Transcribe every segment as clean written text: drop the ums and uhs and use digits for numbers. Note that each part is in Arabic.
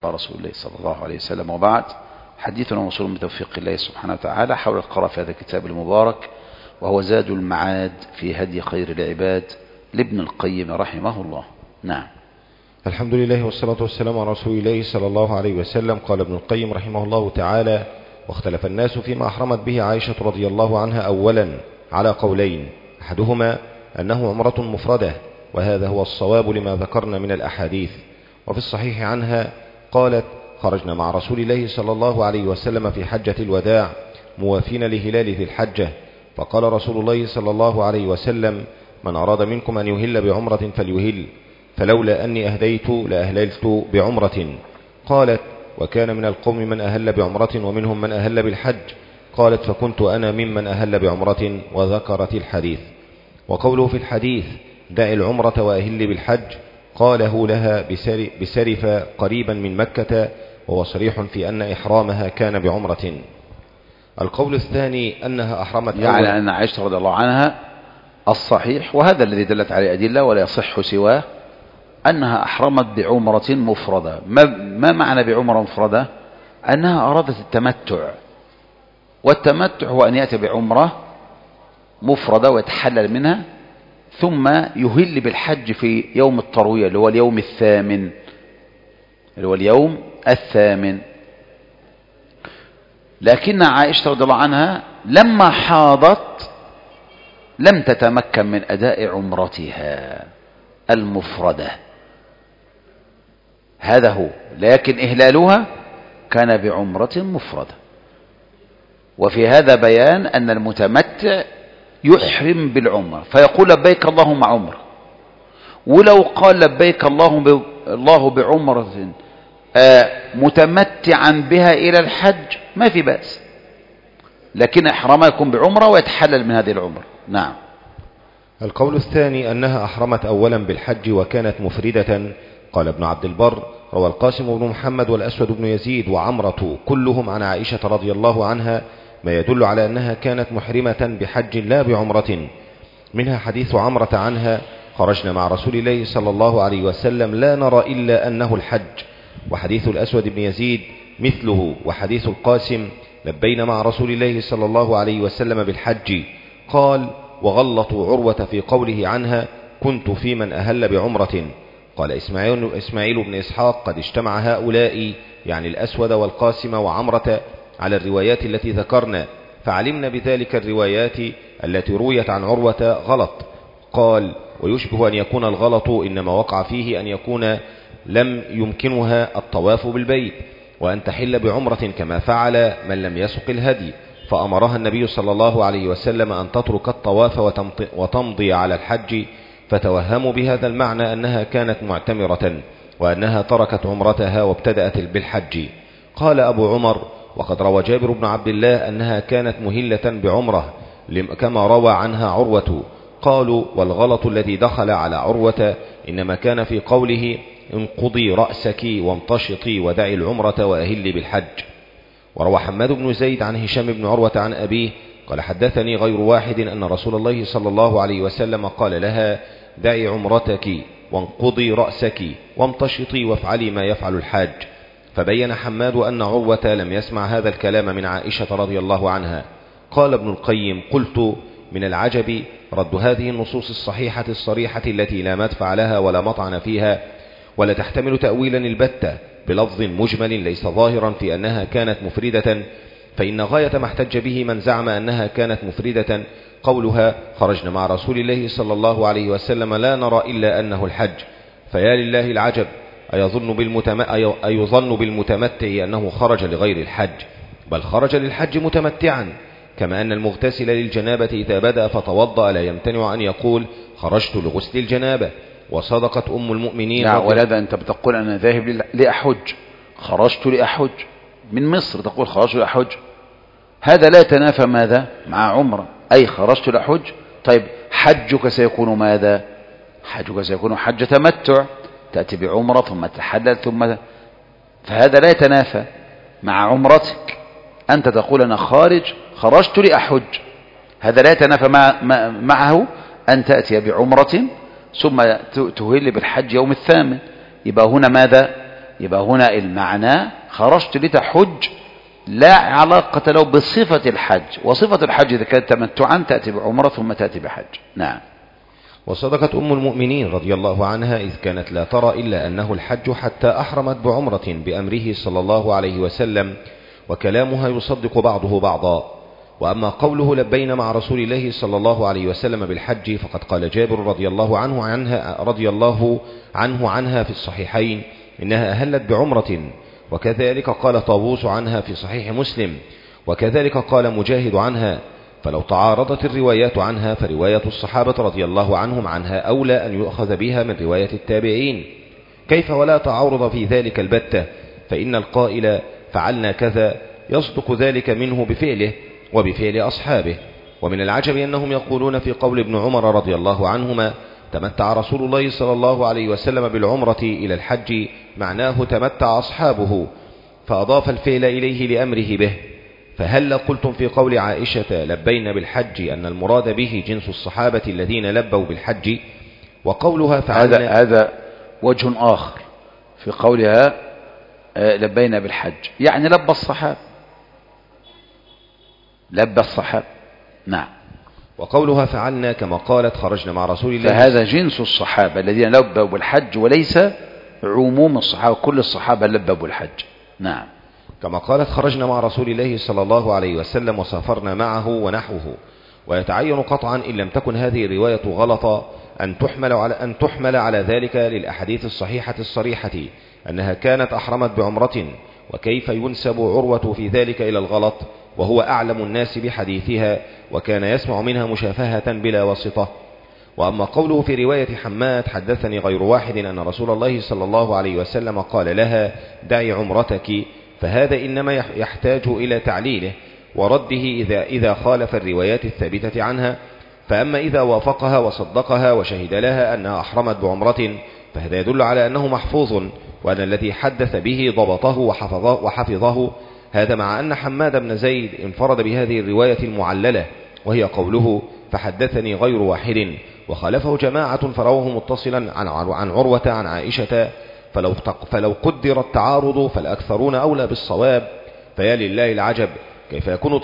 رسول الله صلى الله عليه وسلم. وبعد، حديثنا موصول بتوفيق الله سبحانه وتعالى حول القراءة في هذا الكتاب المبارك، وهو زاد المعاد في هدي خير العباد لابن القيم رحمه الله. نعم. الحمد لله والصلاة والسلام على رسول الله صلى الله عليه وسلم. قال ابن القيم رحمه الله تعالى: واختلف الناس فيما أحرمت به عائشة رضي الله عنها أولا على قولين، أحدهما أنه عمرة مفردة، وهذا هو الصواب لما ذكرنا من الأحاديث. وفي الصحيح عنها قالت: خرجنا مع رسول الله صلى الله عليه وسلم في حجة الوداع موافين لهلال ذي الحجة، فقال رسول الله صلى الله عليه وسلم: من أراد منكم أن يهل بعمرة فليهل، فلولا أني أهديت لأهللت بعمرة. قالت: وكان من القوم من أهل بعمرة ومنهم من أهل بالحج. قالت: فكنت أنا ممن أهل بعمرة، وذكرت الحديث. وقوله في الحديث: دع العمرة وأهل بالحج، قاله لها بسرف قريبا من مكة، وهو صريح في أن إحرامها كان بعمرة. القول الثاني أنها أحرمت يعني أن عائشة رضي الله عنها الصحيح، وهذا الذي دلت عليه أدلة ولا يصح سواه، أنها أحرمت بعمرة مفردة. ما معنى بعمرة مفردة؟ أنها أرادت التمتع، والتمتع هو أن يأتي بعمرة مفردة ويتحلل منها، ثم يهل بالحج في يوم التروية اللي هو اليوم الثامن. لكن عائشة رضي الله عنها لما حاضت لم تتمكن من أداء عمرتها المفردة، هذا هو، لكن إهلالها كان بعمرة مفردة. وفي هذا بيان أن المتمتع يحرم بالعمرة فيقول لبيك اللهم عمرة، ولو قال لبيك الله بعمرة متمتعا بها إلى الحج ما في بأس، لكن إحرامه يكون بعمرة ويتحلل من هذه العمرة. نعم. القول الثاني أنها أحرمت أولا بالحج وكانت مفردة. قال ابن عبد البر: روى القاسم بن محمد والأسود بن يزيد وعمرة كلهم عن عائشة رضي الله عنها ما يدل على أنها كانت محرمة بحج لا بعمرة، منها حديث عمرة عنها: خرجنا مع رسول الله صلى الله عليه وسلم لا نرى إلا أنه الحج. وحديث الأسود بن يزيد مثله، وحديث القاسم: لبينا مع رسول الله صلى الله عليه وسلم بالحج. قال: وغلطوا عروة في قوله عنها: كنت في من أهل بعمرة. قال إسماعيل بن إسحاق: قد اجتمع هؤلاء، يعني الأسود والقاسم وعمرة، على الروايات التي ذكرنا، فعلمنا بذلك الروايات التي رويت عن عروة غلط. قال: ويشبه أن يكون الغلط إنما وقع فيه أن يكون لم يمكنها الطواف بالبيت وأن تحل بعمرة كما فعل من لم يسق الهدي، فأمرها النبي صلى الله عليه وسلم أن تترك الطواف وتمضي على الحج، فتوهموا بهذا المعنى أنها كانت معتمرة وأنها تركت عمرتها وابتدأت بالحج. قال أبو عمر: وقد روى جابر بن عبد الله أنها كانت مهلة بعمرة كما روى عنها عروة. قالوا: والغلط الذي دخل على عروة إنما كان في قوله: انقضي رأسك وامتشطي ودعي العمرة وأهلي بالحج. وروى حماد بن زيد عن هشام بن عروة عن أبيه قال: حدثني غير واحد أن رسول الله صلى الله عليه وسلم قال لها: دعي عمرتك وانقضي رأسك وامتشطي وافعلي ما يفعل الحاج. فبين حماد أن عروة لم يسمع هذا الكلام من عائشة رضي الله عنها. قال ابن القيم: قلت: من العجب رد هذه النصوص الصحيحة الصريحة التي لا مدفع لها ولا مطعن فيها ولا تحتمل تأويلا البتة بلفظ مجمل ليس ظاهرا في أنها كانت مفردة، فإن غاية ما احتج به من زعم أنها كانت مفردة قولها: خرجنا مع رسول الله صلى الله عليه وسلم لا نرى إلا أنه الحج. فيا لله العجب، أيظن بالمتمتع أنه خرج لغير الحج؟ بل خرج للحج متمتعا، كما أن المغتسل للجنابة إذا بدأ فتوضأ لا يمتنع أن يقول: خرجت لغسل الجنابة. وصدقت أم المؤمنين. لا، ولذا أنت بتقول أنا ذاهب لأحج، خرجت لأحج من مصر، تقول خرجت لأحج، هذا لا يتنافى ماذا مع عمرة، أي خرجت لأحج. طيب حجك سيكون ماذا؟ حجك سيكون حج تمتع، تأتي بعمرة ثم تحلل فهذا لا يتنافى مع عمرتك. أنت تقول أنا خرجت لأحج، هذا لا يتنافى معه أن تأتي بعمرة ثم تهل بالحج يوم الثامن. يبقى هنا ماذا؟ يبقى هنا المعنى خرجت لتحج لا علاقة له بصفة الحج، وصفة الحج إذا كانت تمتعا تأتي بعمرة ثم تأتي بحج. نعم. وصدقت أم المؤمنين رضي الله عنها إذ كانت لا ترى إلا أنه الحج حتى أحرمت بعمرة بأمره صلى الله عليه وسلم، وكلامها يصدق بعضه بعضا. وأما قوله لبينا مع رسول الله صلى الله عليه وسلم بالحج فقد قال جابر رضي الله عنها في الصحيحين إنها أهلت بعمرة، وكذلك قال طاووس عنها في صحيح مسلم، وكذلك قال مجاهد عنها. فلو تعارضت الروايات عنها فرواية الصحابة رضي الله عنهم عنها أولى أن يؤخذ بها من رواية التابعين، كيف ولا تعارض في ذلك البتة، فإن القائل فعلنا كذا يصدق ذلك منه بفعله وبفعل أصحابه. ومن العجب أنهم يقولون في قول ابن عمر رضي الله عنهما تمتع رسول الله صلى الله عليه وسلم بالعمرة إلى الحج، معناه تمتع أصحابه، فأضاف الفعل إليه لأمره به. فهل قلتم في قول عائشة لبينا بالحج أن المراد به جنس الصحابة الذين لبوا بالحج؟ وقولها فعلنا هذا وجه آخر في قولها لبينا بالحج، يعني لبى الصحابة. نعم. وقولها فعلنا كما قالت خرجنا مع رسول الله، فهذا جنس الصحابة الذين لبوا بالحج وليس عموم الصحابة، كل الصحابة لبوا بالحج. نعم. كما قالت خرجنا مع رسول الله صلى الله عليه وسلم وسافرنا معه ونحوه. ويتعين قطعا إن لم تكن هذه الرواية غلطا أن تحمل على ذلك للأحاديث الصحيحة الصريحة أنها كانت أحرمت بعمرة، وكيف ينسب عروة في ذلك إلى الغلط وهو أعلم الناس بحديثها وكان يسمع منها مشافهة بلا واسطة. وأما قوله في رواية حماد حدثني غير واحد أن رسول الله صلى الله عليه وسلم قال لها دعي عمرتك، فهذا إنما يحتاج إلى تعليله ورده إذا خالف الروايات الثابتة عنها. فأما إذا وافقها وصدقها وشهد لها أنها أحرمت بعمرة فهذا يدل على أنه محفوظ، وأن الذي حدث به ضبطه وحفظه. هذا مع أن حماد بن زيد انفرد بهذه الرواية المعللة وهي قوله فحدثني غير واحد، وخالفه جماعة فرواه متصلا عن عروة عن عائشة. فلو قدر التعارض فالأكثرون أولى بالصواب. فيا لله العجب كيف يكون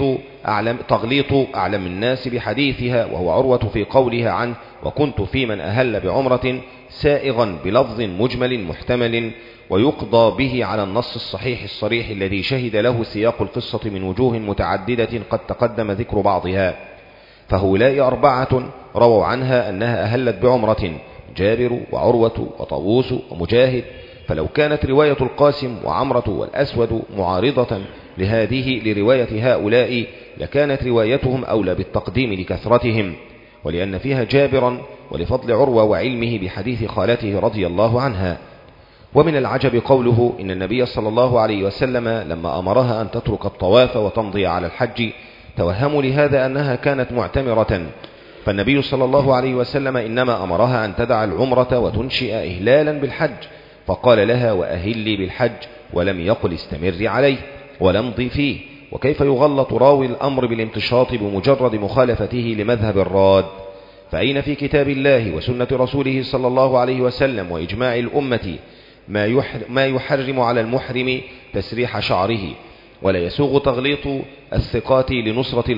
تغليط أعلم الناس بحديثها وهو عروة في قولها عنه وكنت في من أهل بعمرة سائغا بلفظ مجمل محتمل، ويقضى به على النص الصحيح الصريح الذي شهد له سياق القصة من وجوه متعددة قد تقدم ذكر بعضها. فهؤلاء 4 رووا عنها أنها أهلت بعمرة، جابر وعروة وطاووس ومجاهد. فلو كانت رواية القاسم وعمرة والأسود معارضة لرواية هؤلاء لكانت روايتهم أولى بالتقديم لكثرتهم، ولأن فيها جابرا ولفضل عروة وعلمه بحديث خالته رضي الله عنها. ومن العجب قوله إن النبي صلى الله عليه وسلم لما أمرها أن تترك الطواف وتمضي على الحج توهموا لهذا أنها كانت معتمرة، فالنبي صلى الله عليه وسلم إنما أمرها أن تدع العمرة وتنشئ إهلالا بالحج، فقال لها وأهلي بالحج ولم يقل استمر عليه ولمضي فيه. وكيف يغلط راوي الأمر بالامتشاط بمجرد مخالفته لمذهب الراد؟ فأين في كتاب الله وسنة رسوله صلى الله عليه وسلم وإجماع الأمة ما يحرم على المحرم تسريح شعره؟ ولا يسوغ تغليط الثقات لنصرة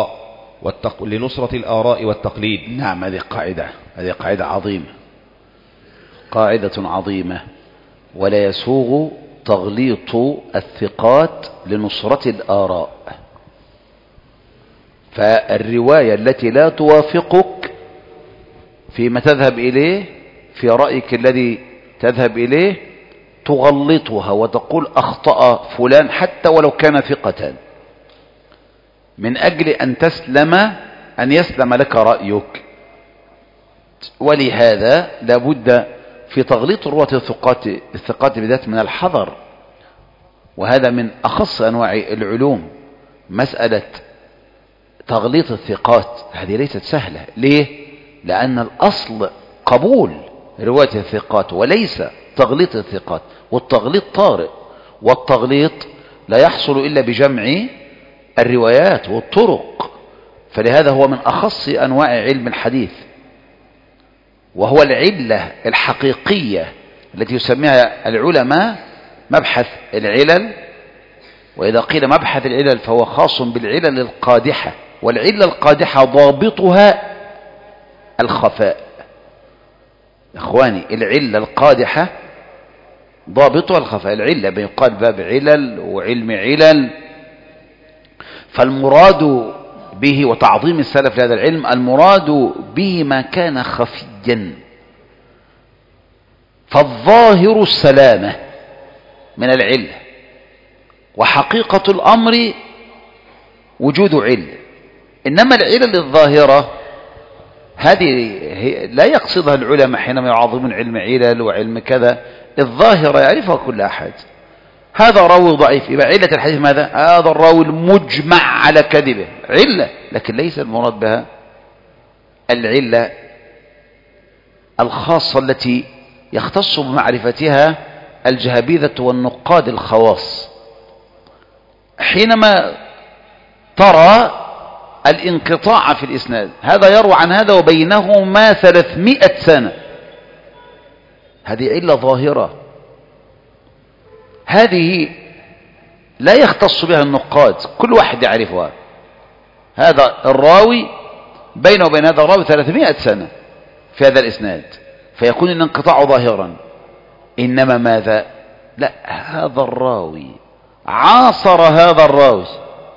الآراء والتقليد. نعم، هذه قاعدة عظيمة، قاعدة عظيمة. ولا يسوغ تغليط الثقات لنصرة الآراء. فالرواية التي لا توافقك فيما تذهب إليه في رأيك الذي تذهب إليه تغلطها وتقول أخطأ فلان حتى ولو كان ثقة، من أجل أن يسلم لك رأيك. ولهذا لابد في تغليط رواة الثقات بذات من الحذر، وهذا من أخص أنواع العلوم. مسألة تغليط الثقات هذه ليست سهلة. ليه؟ لأن الأصل قبول رواية الثقات وليس تغليط الثقات، والتغليط طارئ، والتغليط لا يحصل إلا بجمع الروايات والطرق. فلهذا هو من أخص أنواع علم الحديث، وهو العلة الحقيقية التي يسميها العلماء مبحث العلل. وإذا قيل مبحث العلل فهو خاص بالعلل القادحة، والعلة القادحة ضابطها الخفاء. إخواني، العلة القادحة ضابطها الخفاء. العلة بيقال باب علل وعلم علل، فالمراد به وتعظيم السلف لهذا العلم المراد به ما كان خفيا، فالظاهر السلامة من العلة، وحقيقة الأمر وجود علة. إنما العلل الظاهرة هذه لا يقصدها العلماء حينما يعظمون علم علل وعلم كذا. الظاهرة يعرفها كل أحد، هذا راوي ضعيف يبقى علة الحديث ماذا؟ هذا الراوي المجمع على كذبه، علة، لكن ليس المراد بها العلة الخاصة التي يختص بمعرفتها الجهابذة والنقاد الخواص. حينما ترى الانقطاع في الإسناد، هذا يروى عن هذا وبينهما 300 سنة، هذه علة ظاهرة، هذه لا يختص بها النقاد، كل واحد يعرفها. هذا الراوي بينه وبين هذا الراوي 300 سنة في هذا الإسناد، فيكون الانقطاع ظاهرا. إنما ماذا؟ لا، هذا الراوي عاصر هذا الراوي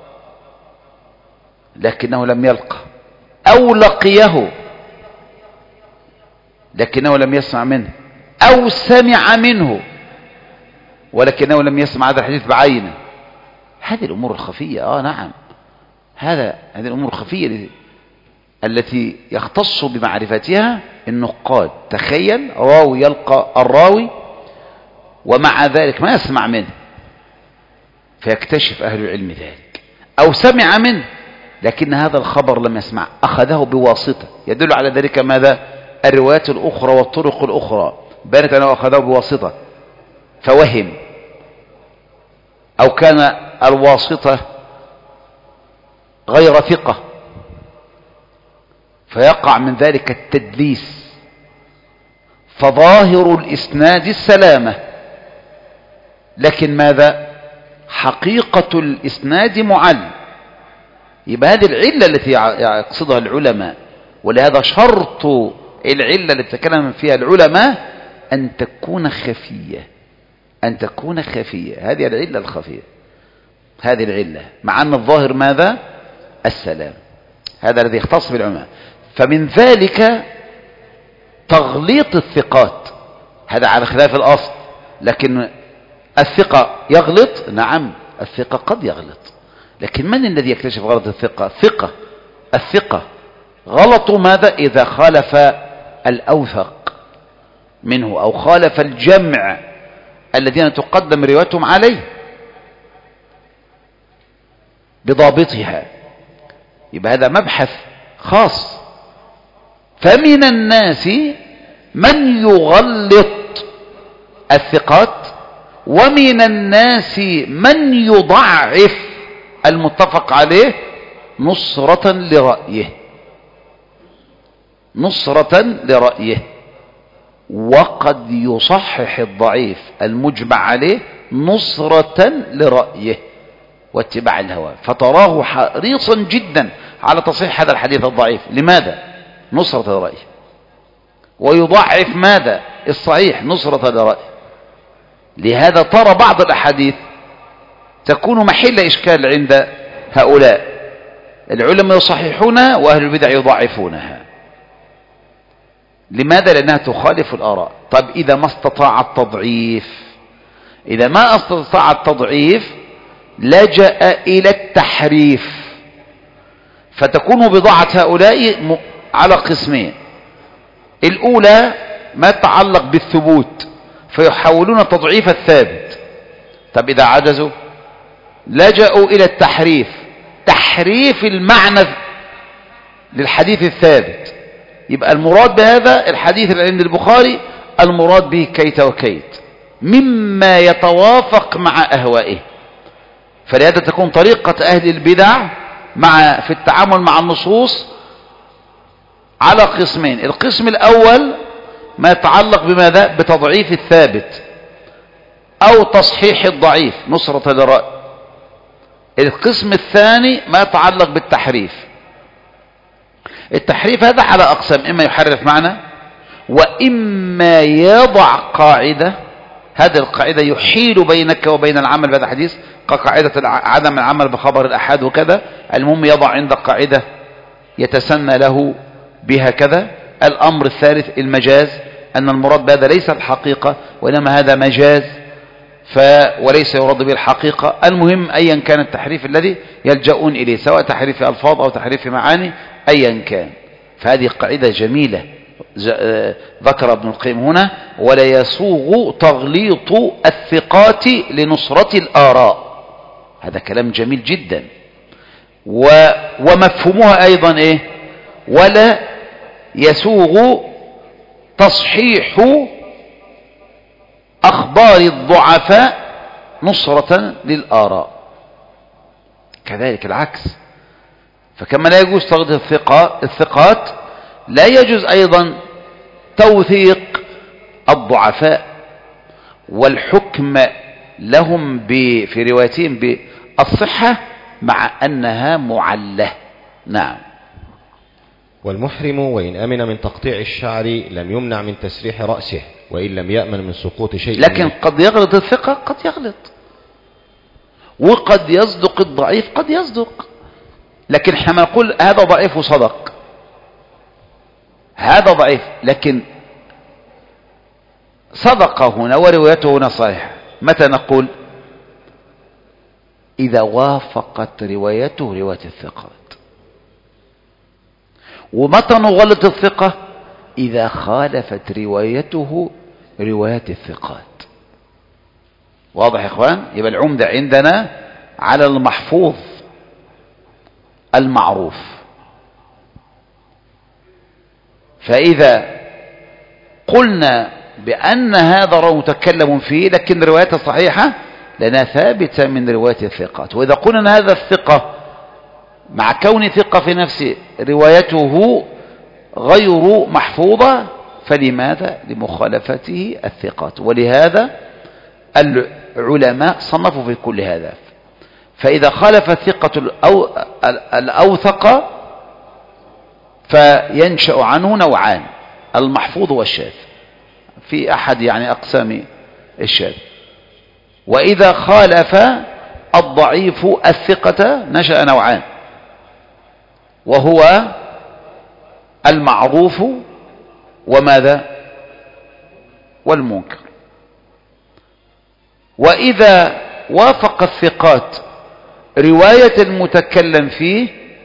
لكنه لم يلقى، أو لقيه لكنه لم يسمع منه، أو سمع منه ولكنه لم يسمع هذا الحديث بعينه. هذه الأمور الخفية. نعم، هذه الأمور الخفية التي يختص بمعرفتها النقاد. تخيل راوي يلقى الراوي ومع ذلك ما يسمع منه، فيكتشف أهل العلم ذلك، أو سمع منه لكن هذا الخبر لم يسمع، أخذه بواسطة. يدل على ذلك ماذا؟ الروايات الأخرى والطرق الأخرى بانت أنه أخذه بواسطة فوهم، أو كان الواسطة غير ثقة فيقع من ذلك التدليس. فظاهر الإسناد السلامة، لكن ماذا؟ حقيقة الإسناد معل. يبقى هذه العلة التي يقصدها العلماء، ولهذا شرط العلة التي تكلم فيها العلماء أن تكون خفية، أن تكون خفية. هذه العلة الخفية، هذه العلة، مع أن الظاهر ماذا؟ السلام. هذا الذي يختص بالعلماء. فمن ذلك تغليط الثقات، هذا على خلاف الأصل. لكن الثقة يغلط، نعم الثقة قد يغلط، لكن من الذي يكتشف غلط الثقة؟ الثقة غلط ماذا؟ إذا خالف الأوثق منه، أو خالف الجمع الذين تقدم روايتهم عليه بضابطها. يبقى هذا مبحث خاص. فمن الناس من يغلط الثقات، ومن الناس من يضعف المتفق عليه نصرة لرأيه، وقد يصحح الضعيف المجمع عليه نصرة لرأيه واتباع الهوى، فتراه حريصا جدا على تصحيح هذا الحديث الضعيف. لماذا؟ نصرة لرأيه. ويضعف ماذا؟ الصحيح نصرة لرأيه. لهذا ترى بعض الأحاديث تكون محل إشكال عند هؤلاء العلماء، يصححونها وأهل البدع يضعفونها. لماذا؟ لأنها تخالف الآراء. طب إذا ما استطاع التضعيف، إذا ما استطاع التضعيف لجأ إلى التحريف، فتكون بضاعة هؤلاء على قسمين. الأولى ما يتعلق بالثبوت، فيحاولون تضعيف الثابت. طب إذا عجزوا لجأوا إلى التحريف، تحريف المعنى للحديث الثابت. يبقى المراد بهذا الحديث اللي عند البخاري المراد به كيت وكيت مما يتوافق مع أهوائه. فلهذا تكون طريقة أهل البدع في التعامل مع النصوص على قسمين. القسم الأول ما يتعلق بماذا؟ بتضعيف الثابت أو تصحيح الضعيف نصرة للرأي. القسم الثاني ما يتعلق بالتحريف. التحريف هذا على أقسام، إما يحرف معنى وإما يضع قاعدة، هذه القاعدة يحيل بينك وبين العمل بهذا الحديث كقاعدة عدم العمل بخبر الأحاد وكذا. المهم يضع عندك قاعدة يتسنى له بها كذا. الأمر الثالث المجاز، أن المراد بهذا ليس الحقيقة وإنما هذا مجاز وليس يراد به الحقيقة. المهم أيا كان التحريف الذي يلجؤون إليه، سواء تحريف ألفاظ أو تحريف معاني أيا كان. فهذه قاعدة جميلة ذكر ابن القيم هنا: ولا يسوغ تغليط الثقات لنصرة الآراء. هذا كلام جميل جدا. ومفهومها أيضا إيه؟ ولا يسوغ تصحيح أخبار الضعفاء نصرة للآراء. كذلك العكس. فكما لا يجوز تغليط الثقات، لا يجوز أيضا توثيق الضعفاء والحكم لهم في روايتهم بالصحة مع أنها معلة. نعم. والمحرم وإن أمن من تقطيع الشعر لم يمنع من تسريح رأسه، وإن لم يأمن من سقوط شيء. لكن قد يغلط الثقة، قد يغلط، وقد يصدق الضعيف، قد يصدق. لكن حما نقول هذا ضعيف وصدق، هذا ضعيف لكن صدق هنا وروايته هنا صحيحة. متى نقول؟ إذا وافقت روايته رواية الثقات. ومتى نغلط الثقة؟ إذا خالفت روايته روايات الثقات. واضح يا إخوان؟ يبقى العمدة عندنا على المحفوظ المعروف. فإذا قلنا بأن هذا راوي متكلم فيه لكن روايته صحيحة لنا ثابتة من رواية الثقات. وإذا قلنا أن هذا الثقة مع كون ثقة في نفسه روايته غير محفوظة، فلماذا؟ لمخالفته الثقات. ولهذا العلماء صنفوا في كل هذا. فإذا خالف الثقة الأوثق فينشأ عنه نوعان: المحفوظ والشاذ، في أحد يعني أقسام الشاذ. وإذا خالف الضعيف الثقة نشأ نوعان، وهو المعروف وماذا؟ والمنكر. وإذا وافق الثقات رواية المتكلم فيه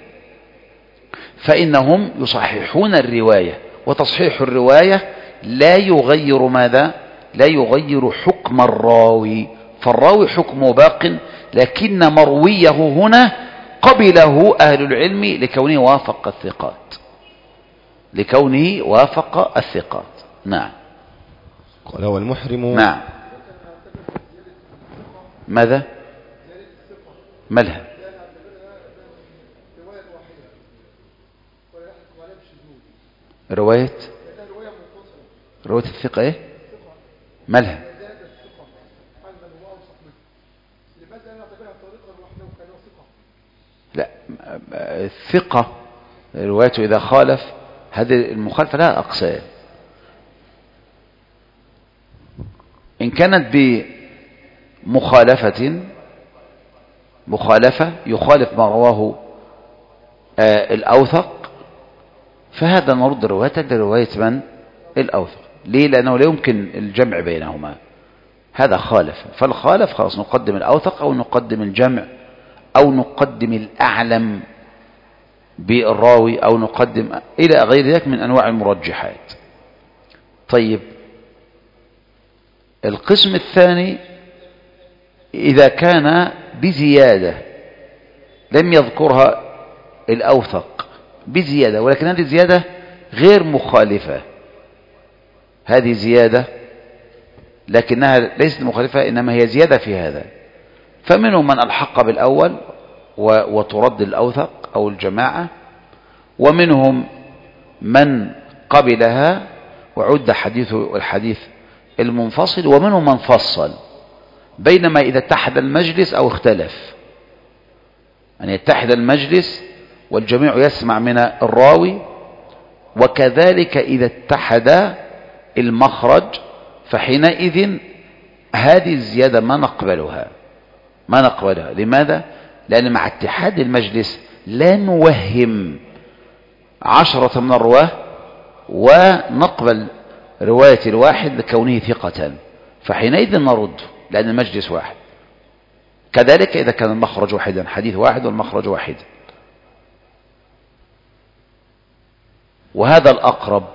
فإنهم يصححون الرواية. وتصحيح الرواية لا يغير ماذا؟ لا يغير حكم الراوي، فالراوي حكمه باق، لكن مرويه هنا قبله أهل العلم لكونه وافق الثقات، لكونه وافق الثقات. نعم. قال والمحرم. نعم. ماذا؟ مالها؟ رواية الثقة ايه؟ مالها؟ لا، الثقة روايته إذا خالف، هذه المخالفة لها أقسام. إن كانت مخالفة يخالف ما رواه الأوثق، فهذا نرد روايته لرواية من؟ الأوثق. ليه؟ لأنه لا يمكن الجمع بينهما، هذا خالف، فالخالف خلاص نقدم الأوثق أو نقدم الجمع أو نقدم الأعلم بالراوي أو نقدم إلى غير ذلك من أنواع المرجحات. طيب، القسم الثاني إذا كان بزيادة لم يذكرها الأوثق بزيادة، ولكن هذه زيادة غير مخالفة، هذه زيادة لكنها ليست مخالفة إنما هي زيادة في هذا. فمنهم من ألحق بالأول وترد الأوثق أو الجماعة، ومنهم من قبلها وعد الحديث المنفصل ومنه من فصل، بينما إذا اتحد المجلس أو اختلف، أن يتحد المجلس والجميع يسمع من الراوي، وكذلك إذا اتحد المخرج، فحينئذ هذه الزيادة ما نقبلها. لماذا؟ لأن مع اتحاد المجلس لا نوهم 10 من الرواه ونقبل رواية الواحد لكونه ثقة، فحينئذ نرد لأن المجلس واحد. كذلك إذا كان المخرج واحدا، حديث واحد والمخرج واحد، وهذا الأقرب.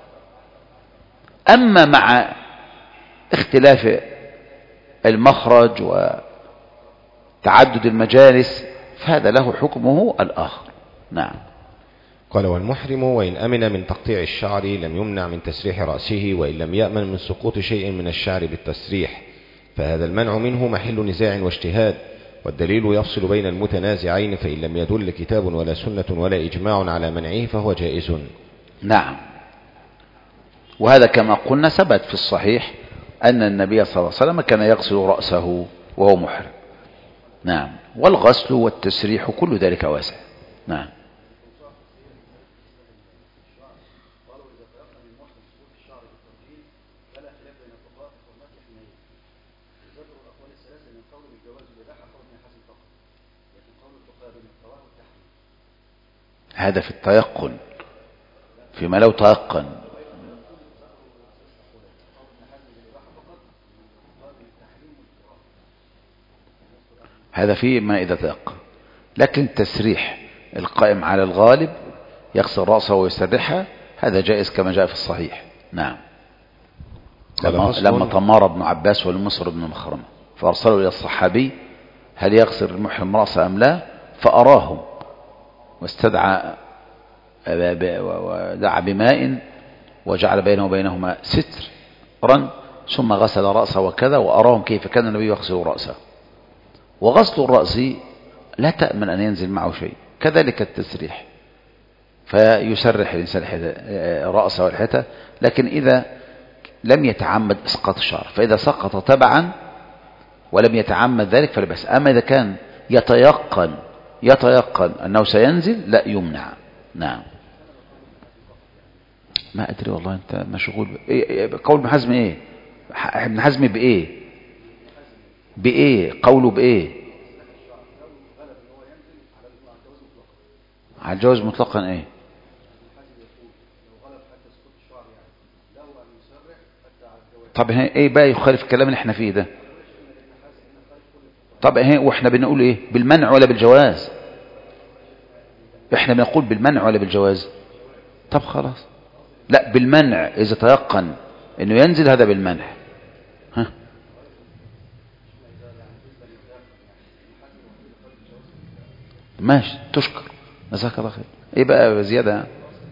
أما مع اختلاف المخرج وتعدد المجالس فهذا له حكمه الآخر. نعم. قال: والمحرم وإن أمن من تقطيع الشعر لم يمنع من تسريح رأسه، وإن لم يأمن من سقوط شيء من الشعر بالتسريح، فهذا المنع منه محل نزاع واجتهاد، والدليل يفصل بين المتنازعين، فإن لم يدل كتاب ولا سنة ولا إجماع على منعه فهو جائز. نعم. وهذا كما قلنا ثبت في الصحيح أن النبي صلى الله عليه وسلم كان يغسل رأسه وهو محرم. نعم. والغسل والتسريح كل ذلك واسع. نعم. هذا في التيقن، فيما لو تيقن. هذا فيما إذا تيقن، لكن التسريح القائم على الغالب يغسل رأسه ويسرحها هذا جائز كما جاء في الصحيح. نعم. لما تمار ابن عباس والمصر بن مخرمة فأرسلوا إلى الصحابي هل يغسل المحرم رأسه أم لا، فأراهم واستدعى ودعا بماء وجعل بينه وبينهما سترا ثم غسل رأسه وكذا، وأراهم كيف كان النبي يغسل رأسه. وغسل الرأس لا تأمن أن ينزل معه شيء، كذلك التسريح، فيسرح الإنسان رأسه والحيته، لكن إذا لم يتعمد إسقاط الشعر، فإذا سقط تبعا ولم يتعمد ذلك فلا بأس. أما إذا كان يتيقن أنه سينزل لا يمنع. نعم. ما أدري والله، أنت مشغول قول ابن حزم إيه؟ ابن حزم بإيه قوله بإيه؟ على الجواز مطلقا إيه؟ طب إيه بقى يخالف الكلام اللي احنا فيه ده؟ طب واحنا بنقول إيه؟ بالمنع ولا بالجواز؟ احنا بنقول بالمنع ولا بالجواز؟ طب خلاص، لا بالمنع، إذا تيقن إنه ينزل هذا بالمنع. ها؟ ماشي، تشكر، جزاك الله خير. ايه بقى زيادة؟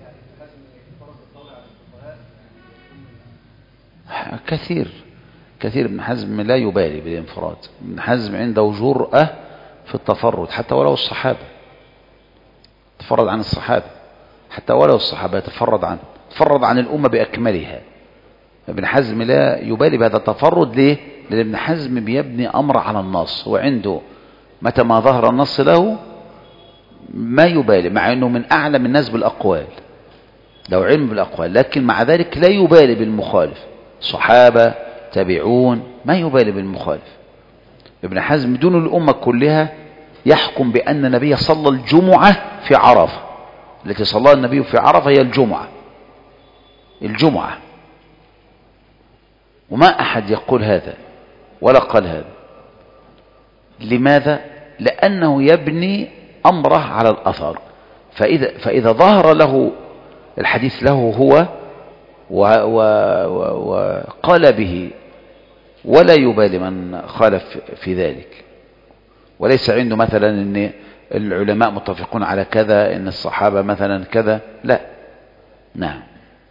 كثير ابن حزم لا يبالي بالانفراد. ابن حزم عنده جرأة في التفرد، حتى ولو الصحابة تفرد عن الصحابة، حتى ولو الصحابة تفرد عن الأمة بأكملها. ابن حزم لا يبالي بهذا التفرد. ليه؟ لأن ابن حزم بيبني أمر على النص، وعنده متى ما ظهر النص له ما يبالي، مع أنه من أعلم الناس بالأقوال، لو علم بالأقوال، لكن مع ذلك لا يبالي بالمخالف. صحابة تابعون ما يبالي بالمخالف. ابن حزم دون الأمة كلها يحكم بأن النبي صلى الجمعة في عرفة، التي صلى النبي في عرفة هي الجمعة، وما أحد يقول هذا ولا قال هذا. لماذا؟ لأنه يبني أمره على الأثر، فإذا ظهر له الحديث له هو وقال به ولا يبالي من خالف في ذلك، وليس عنده مثلا ان العلماء متفقون على كذا، ان الصحابة مثلا كذا، لا. نعم.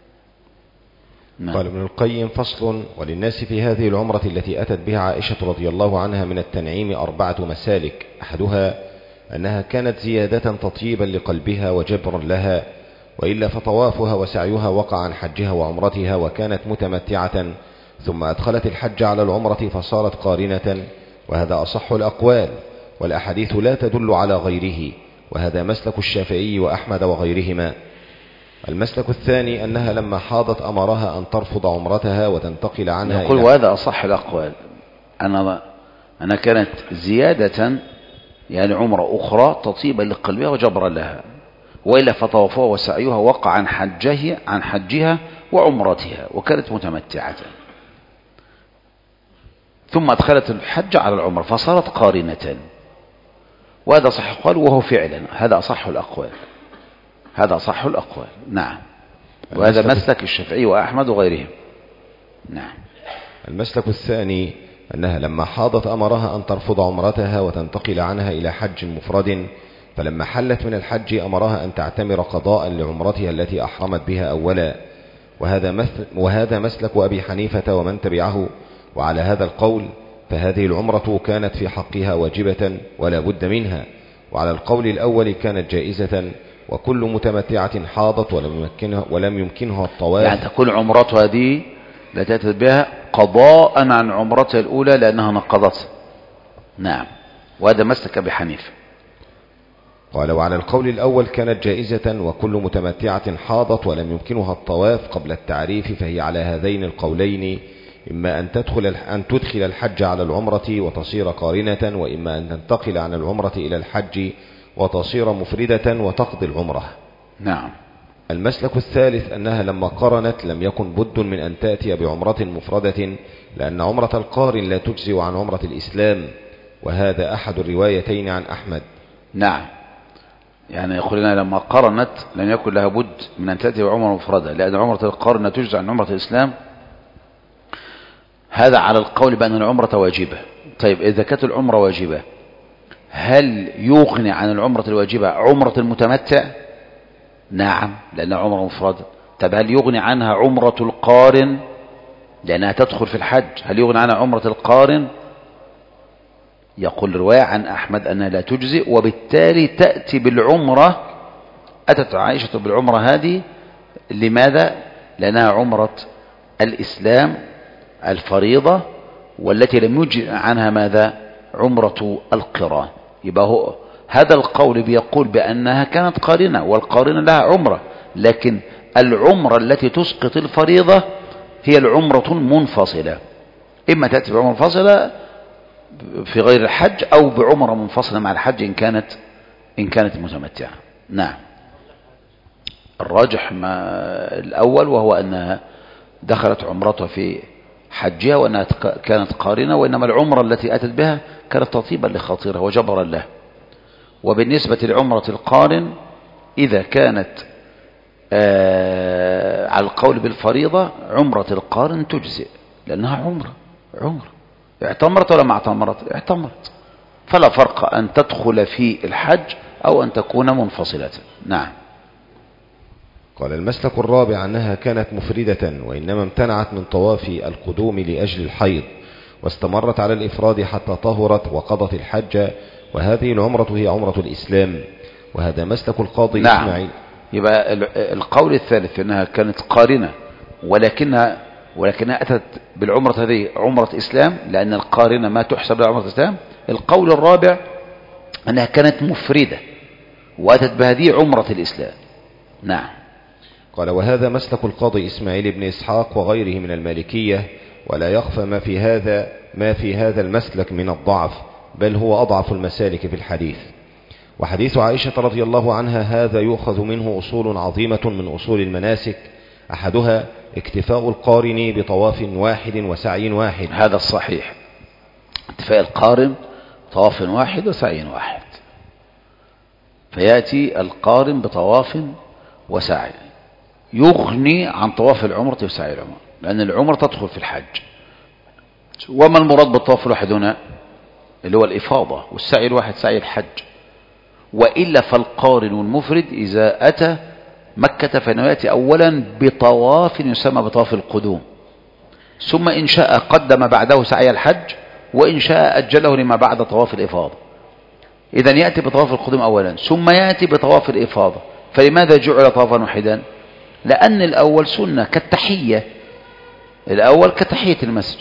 قال ابن القيم: فصل: وللناس في هذه العمرة التي أتت بها عائشة رضي الله عنها من التنعيم 4 مسالك. أحدها أنها كانت زيادة تطيبا لقلبها وجبرا لها، وإلا فطوافها وسعيها وقع عن حجها وعمرتها وكانت متمتعة ثم أدخلت الحج على العمرة فصارت قارنة، وهذا أصح الأقوال، والأحاديث لا تدل على غيره، وهذا مسلك الشافعي وأحمد وغيرهما. المسلك الثاني أنها لما حاضت أمرها أن ترفض عمرتها وتنتقل عنها يقول وهذا أصح الأقوال. أنا كانت زيادة يعني عمرة أخرى تطيبا لقلبها وجبرا لها، وإلا فطوافها وسعيها وقع عن حجها وعمرتها وكانت متمتعة ثم أدخلت الحج على العمرة فصارت قارنة، وهذا صح الأقوال، وهو فعلا هذا أصح الأقوال، هذا أصح الأقوال. نعم، وهذا مسلك الشافعي وأحمد وغيرهم. نعم. المسلك الثاني أنها لما حاضت أمرها أن ترفض عمرتها وتنتقل عنها إلى حج مفرد، فلما حلت من الحج أمرها أن تعتمر قضاء لعمرتها التي أحرمت بها أولا، وهذا مسلك أبي حنيفة ومن تبعه. وعلى هذا القول فهذه العمرة كانت في حقها واجبة ولا بد منها، وعلى القول الأول كانت جائزة، وكل متمتعة حاضت ولم يمكنها الطواف، يعني تكون عمرتها هذه لا تأتي بها قضاء عن عمرتها الأولى لأنها نقضت. نعم، وهذا مسلك أبي حنيفة. قال وعلى القول الأول كانت جائزة، وكل متمتعة حاضت ولم يمكنها الطواف قبل التعريف، فهي على هذين القولين، إما أن تدخل الحج على العمرة وتصير قارنة، وإما أن تنتقل عن العمرة إلى الحج وتصير مفردة وتقضي العمرة. نعم. المسلك الثالث أنها لما قرنت لم يكن بد من أن تأتي بعمرة مفردة، لأن عمرة القارن لا تجزي عن عمرة الإسلام، وهذا أحد الروايتين عن أحمد. نعم، يعني يقول لنا لما قرنت لم يكن لها بد من أن تأتي بعمرة مفردة، لأن عمرة القارن لا تجزي عن عمرة الإسلام. هذا على القول بأن العمرة واجبة. طيب إذا كانت العمرة واجبة، هل يغني عن العمرة الواجبة عمرة المتمتع؟ نعم، لأنها عمرة مفردة. طب هل يغني عنها عمرة القارن لأنها تدخل في الحج؟ هل يغني عنها عمرة القارن؟ يقول رواية عن أحمد أنها لا تجزئ، وبالتالي تأتي بالعمرة. أتت عائشة بالعمرة هذه لماذا؟ لأنها عمرة الإسلام الفريضة، والتي لم يجزئ عنها ماذا؟ عمرة القران. يبقى هو هذا القول بيقول بأنها كانت قارنة، والقارنة لها عمرة، لكن العمرة التي تسقط الفريضة هي العمرة المنفصلة، إما تأتي بعمرة منفصلة في غير الحج أو بعمرة منفصلة مع الحج إن كانت متمتعة. نعم، الراجح الأول، وهو أنها دخلت عمرتها في حجها وأنها كانت قارنة، وإنما العمرة التي أتت بها كانت تطيبا لخاطرها وجبرا له. وبالنسبة لعمرة القارن إذا كانت على القول بالفريضة، عمرة القارن تجزئ لأنها عمرة اعتمرت ولا ما اعتمرت؟ اعتمرت، فلا فرق أن تدخل في الحج أو أن تكون منفصلة. نعم. قال المسلك الرابع أنها كانت مفردة، وإنما امتنعت من طواف القدوم لأجل الحيض، واستمرت على الإفراد حتى طهرت وقضت الحج، وهذه العمرة هي عمرة الإسلام، وهذا مسلك القاضي نعم. إسماعيل. يبقى القول الثالث أنها كانت قارنة ولكنها أتت بالعمرة هذه عمرة إسلام، لأن القارنة ما تحسب لها عمرة إسلام. القول الرابع أنها كانت مفردة وأتت بهذه عمرة الإسلام. نعم. قال وهذا مسلك القاضي إسماعيل بن إسحاق وغيره من المالكية، ولا يخفى ما في هذا المسلك من الضعف، بل هو أضعف المسالك في الحديث. وحديث عائشة رضي الله عنها هذا يؤخذ منه أصول عظيمة من أصول المناسك، أحدها اكتفاء القارن بطواف واحد وسعي واحد. هذا الصحيح، اكتفاء القارن طواف واحد وسعي واحد، فيأتي القارن بطواف وسعي يغني عن طواف العمرة وسعي العمرة، لأن العمرة تدخل في الحج. وما المراد بالطواف الواحد هنا؟ اللي هو الإفاضة، والسعي الواحد سعي الحج. وإلا فالقارن والمفرد إذا أتى مكة فإنه يأتي أولا بطواف يسمى بطواف القدوم، ثم إن شاء قدم بعده سعي الحج، وإن شاء أجله لما بعد طواف الإفاضة. إذن يأتي بطواف القدوم أولا، ثم يأتي بطواف الإفاضة، فلماذا جعل طوافا واحدا؟ لأن الأول سنة كالتحية، الأول كتحية المسجد،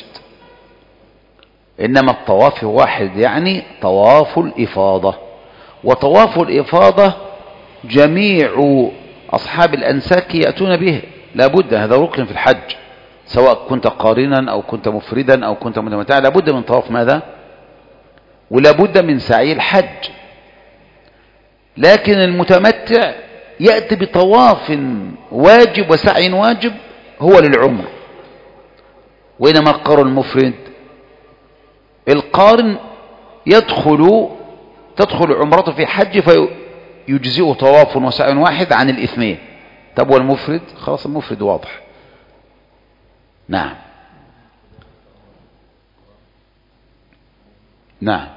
إنما الطواف واحد، يعني طواف الإفاضة. وطواف الإفاضة جميع أصحاب الأنساك يأتون به، لابد، هذا ركن في الحج، سواء كنت قارنا أو كنت مفردا أو كنت متمتعا، لابد من طواف ماذا؟ ولابد من سعي الحج. لكن المتمتع يأتي بطواف واجب وسعي واجب هو للعمر، وإنما القارن المفرد، القارن تدخل عمرته في حج فيجزئه طواف وسعي واحد عن الاثنين. طب والمفرد؟ خلاص المفرد واضح. نعم نعم.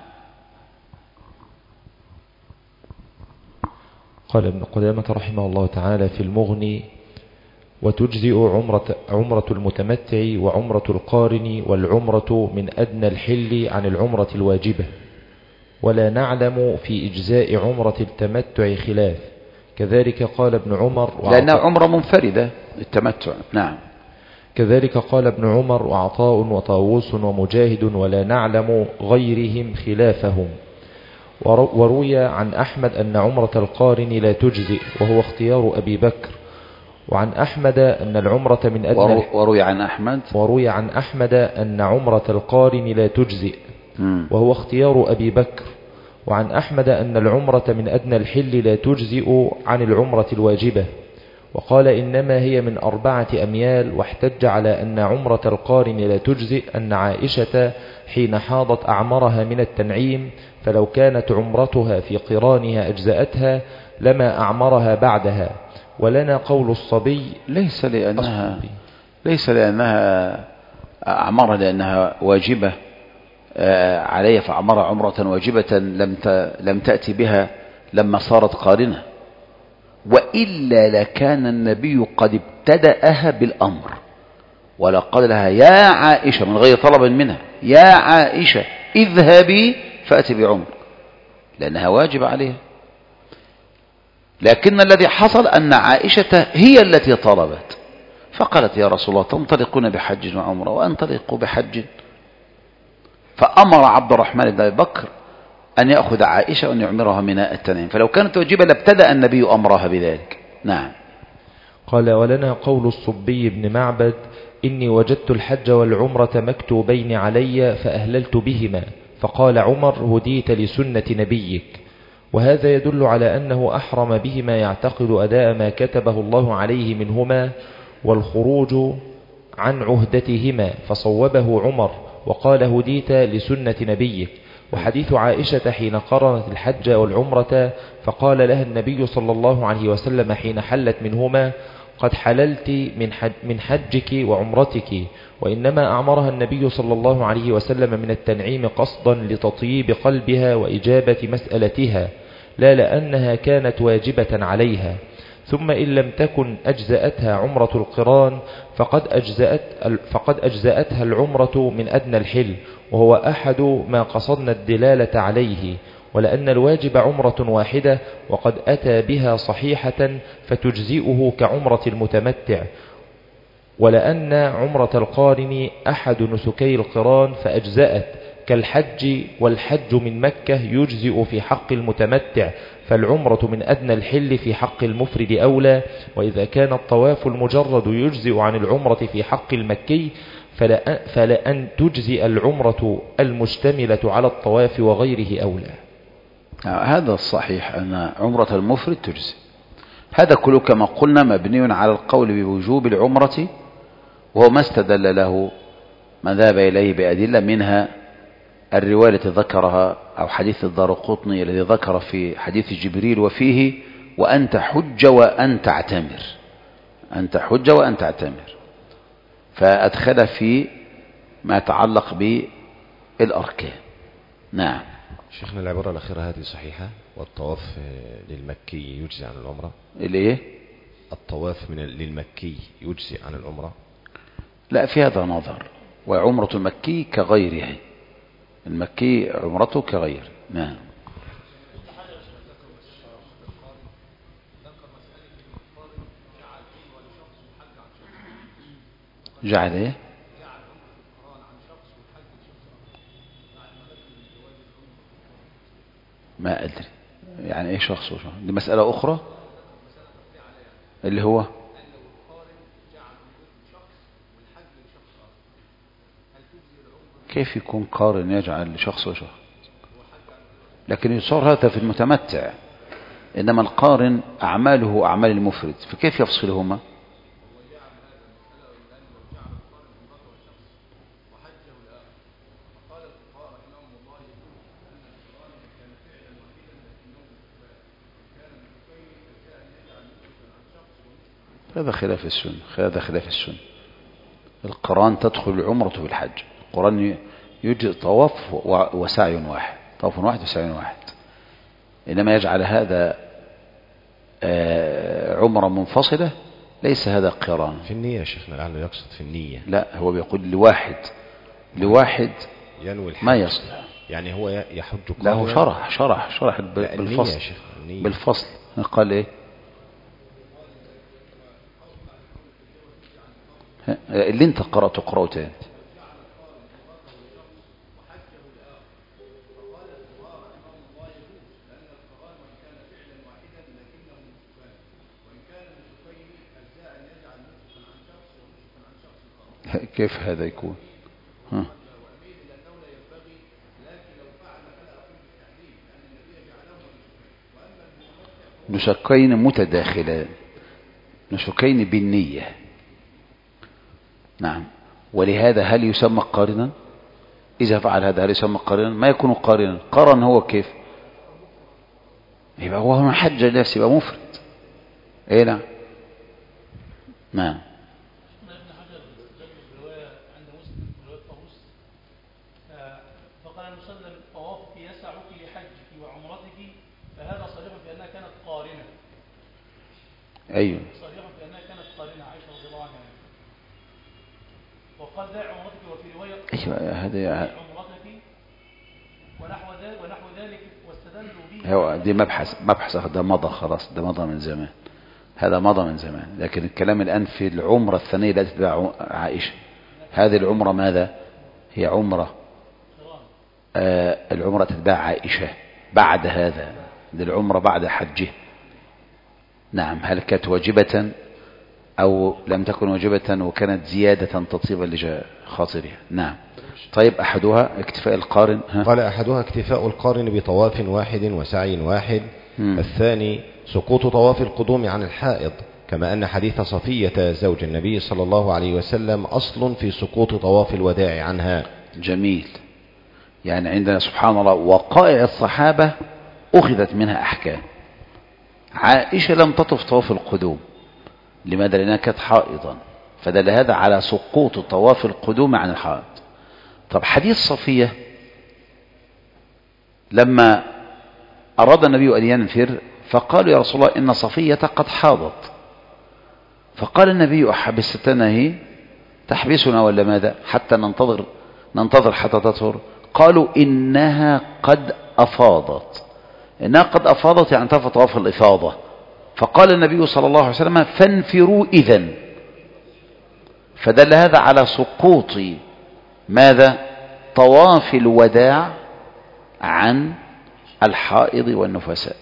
قال ابن قدامة رحمه الله تعالى في المغني: وتجزئ عمرة المتمتع وعمرة القارن والعمرة من أدنى الحل عن العمرة الواجبة، ولا نعلم في إجزاء عمرة التمتع خلاف. كذلك قال ابن عمر لأنها عمرة منفردة التمتع. نعم. كذلك قال ابن عمر وعطاء وطاووس ومجاهد، ولا نعلم غيرهم خلافهم. وروي عن أحمد أن عمرة القارن لا تجزئ، وهو اختيار أبي بكر. وعن أحمد أن العمرة من أدنى وروي عن أحمد أن عمرة القارن لا تجزئ، وهو اختيار أبي بكر. وعن أحمد أن العمرة من أدنى الحل لا تجزئ عن العمرة الواجبة، وقال إنما هي من 4 أميال. واحتج على أن عمرة القارن لا تجزئ أن عائشة حين حاضت أعمرها من التنعيم، فلو كانت عمرتها في قرانها أجزأتها لما أعمرها بعدها. ولنا قول الصبي ليس لأنها أعمرها لأنها واجبة عليه، فأعمر عمرة واجبة لم تأتي بها لما صارت قارنة، وإلا لكان النبي قد ابتدأها بالأمر، ولا قال لها يا عائشة من غير طلب منها، يا عائشة اذهبي فأتي بعمر، لأنها واجب عليها. لكن الذي حصل أن عائشة هي التي طلبت، فقالت يا رسول الله تنطلقون بحج وعمرة وأنطلق بحج، فأمر عبد الرحمن بن أبي بكر أن يأخذ عائشة وأن يعمرها من التنعيم، فلو كانت واجبة لابتدأ النبي أمرها بذلك. نعم. قال ولنا قول الصبي بن معبد: إني وجدت الحج والعمرة مكتوبين علي فأهللت بهما، فقال عمر: هديت لسنة نبيك. وهذا يدل على أنه أحرم بهما يعتقد أداء ما كتبه الله عليه منهما والخروج عن عهدتهما، فصوبه عمر وقال: هديت لسنة نبيك. وحديث عائشة حين قرنت الحج والعمرة فقال لها النبي صلى الله عليه وسلم حين حلت منهما: قد حللت من حجك وعمرتك. وإنما أعمرها النبي صلى الله عليه وسلم من التنعيم قصدا لتطيب قلبها وإجابة مسألتها، لا لأنها كانت واجبة عليها. ثم إن لم تكن أجزأتها عمرة القران فقد أجزأتها العمرة من أدنى الحل، وهو أحد ما قصدنا الدلالة عليه. ولأن الواجب عمرة واحدة وقد أتى بها صحيحة فتجزئه كعمرة المتمتع. ولأن عمرة القارن أحد نسكي القران فأجزأت كالحج، والحج من مكة يجزئ في حق المتمتع، فالعمرة من أدنى الحل في حق المفرد أولى. وإذا كان الطواف المجرد يجزئ عن العمرة في حق المكي فلأن تجزئ العمرة المشتملة على الطواف وغيره أولى. هذا الصحيح أن عمرة المفرد تجزئ. هذا كله كما قلنا مبني على القول بوجوب العمرة، وهو ما استدل له من ذهب إليه بأدلة، منها الرواية التي ذكرها أو حديث الدارقطني الذي ذكر في حديث جبريل وفيه وأن تحج وأن تعتمر، أن تحج وأن تعتمر، فأدخل في ما يتعلق بالأركان. نعم. شيخنا العبارة الأخيرة هذه صحيحة؟ والطواف للمكي يجزي عن العمرة؟ الإيه؟ الطواف للمكي يجزي عن العمرة؟ لا، في هذا نظر، وعمرة المكي كغيره، المكي عمرته كغيره. نعم. جعل ايه؟ ما أدري يعني ايه شخص وشخص، دي مسألة أخرى اللي هو كيف يكون قارن يجعل شخص وشخص؟ لكن يصار هذا في المتمتع، إنما القارن أعماله أعمال المفرد، فكيف يفصلهما؟ هذا خلاف السنة، هذا خلاف السنة. القران تدخل العمرة بالحج، القران يجزئ طواف وسعي واحد، طواف واحد وسعي واحد، إنما يجعل هذا عمرة منفصلة ليس هذا قران. في النية يا شيخنا لعله يقصد في النية. لا، هو بيقول لواحد ينوي الحج ما يصلح، يعني هو يحج قارنا. لا، هو شرح بالفصل، بالفصل قال ايه؟ اللي انت قرأته تاني. كيف هذا يكون؟ نسكين متداخلان، نسكين بالنية. نعم. ولهذا هل يسمى قارنا؟ إذا فعل هذا هل يسمى قارنا؟ ما يكون قارنا. قارن هو كيف؟ يبقى هو من حج نفسه يبقى مفرد. ايه نعم. نعم. فقال المسلم طوافك يسعك لحجك وعمرتك، فهذا صريح بأنها كانت قارنة. أيوه، صريح بأنها كانت قارنة عائشة رضي الله عنها. وقال دع عمرتك، وفي رواية أيوه هذا عمرتك ونحو ذلك، واستدلوا به. هو دي مبحث ده مضى خلاص، ده مضى من زمان، هذا مضى من زمان. لكن الكلام الآن في العمرة الثانية التي تتبع عائشة. هذه العمرة ماذا؟ هي عمرة العمرة تتبع عائشة بعد هذا، دي العمرة بعد حجه. نعم. هل كانت واجبة أو لم تكن واجبة وكانت زيادة تطيبا لخاطرها؟ نعم. طيب أحدها اكتفاء القارن. قال أحدها اكتفاء القارن بطواف واحد وسعي واحد. الثاني سقوط طواف القدوم عن الحائض، كما أن حديث صفية زوج النبي صلى الله عليه وسلم أصل في سقوط طواف الوداع عنها. جميل. يعني عندنا سبحان الله وقائع الصحابة أخذت منها أحكام. عائشة لم تطف طواف القدوم، لماذا؟ لأنها كانت حائضا، فدل هذا على سقوط طواف القدوم عن الحائض. طب حديث صفية لما أراد النبي أن ينفر فقالوا يا رسول الله إن صفية قد حاضت، فقال النبي أحبستنا هي تحبسنا ولا ماذا حتى ننتظر حتى تطهر؟ قالوا إنها قد أفاضت. إنها قد أفاضت يعني انتهى طواف الإفاضة. فقال النبي صلى الله عليه وسلم فانفروا إذن، فدل هذا على سقوط ماذا؟ طواف الوداع عن الحائض والنفساء،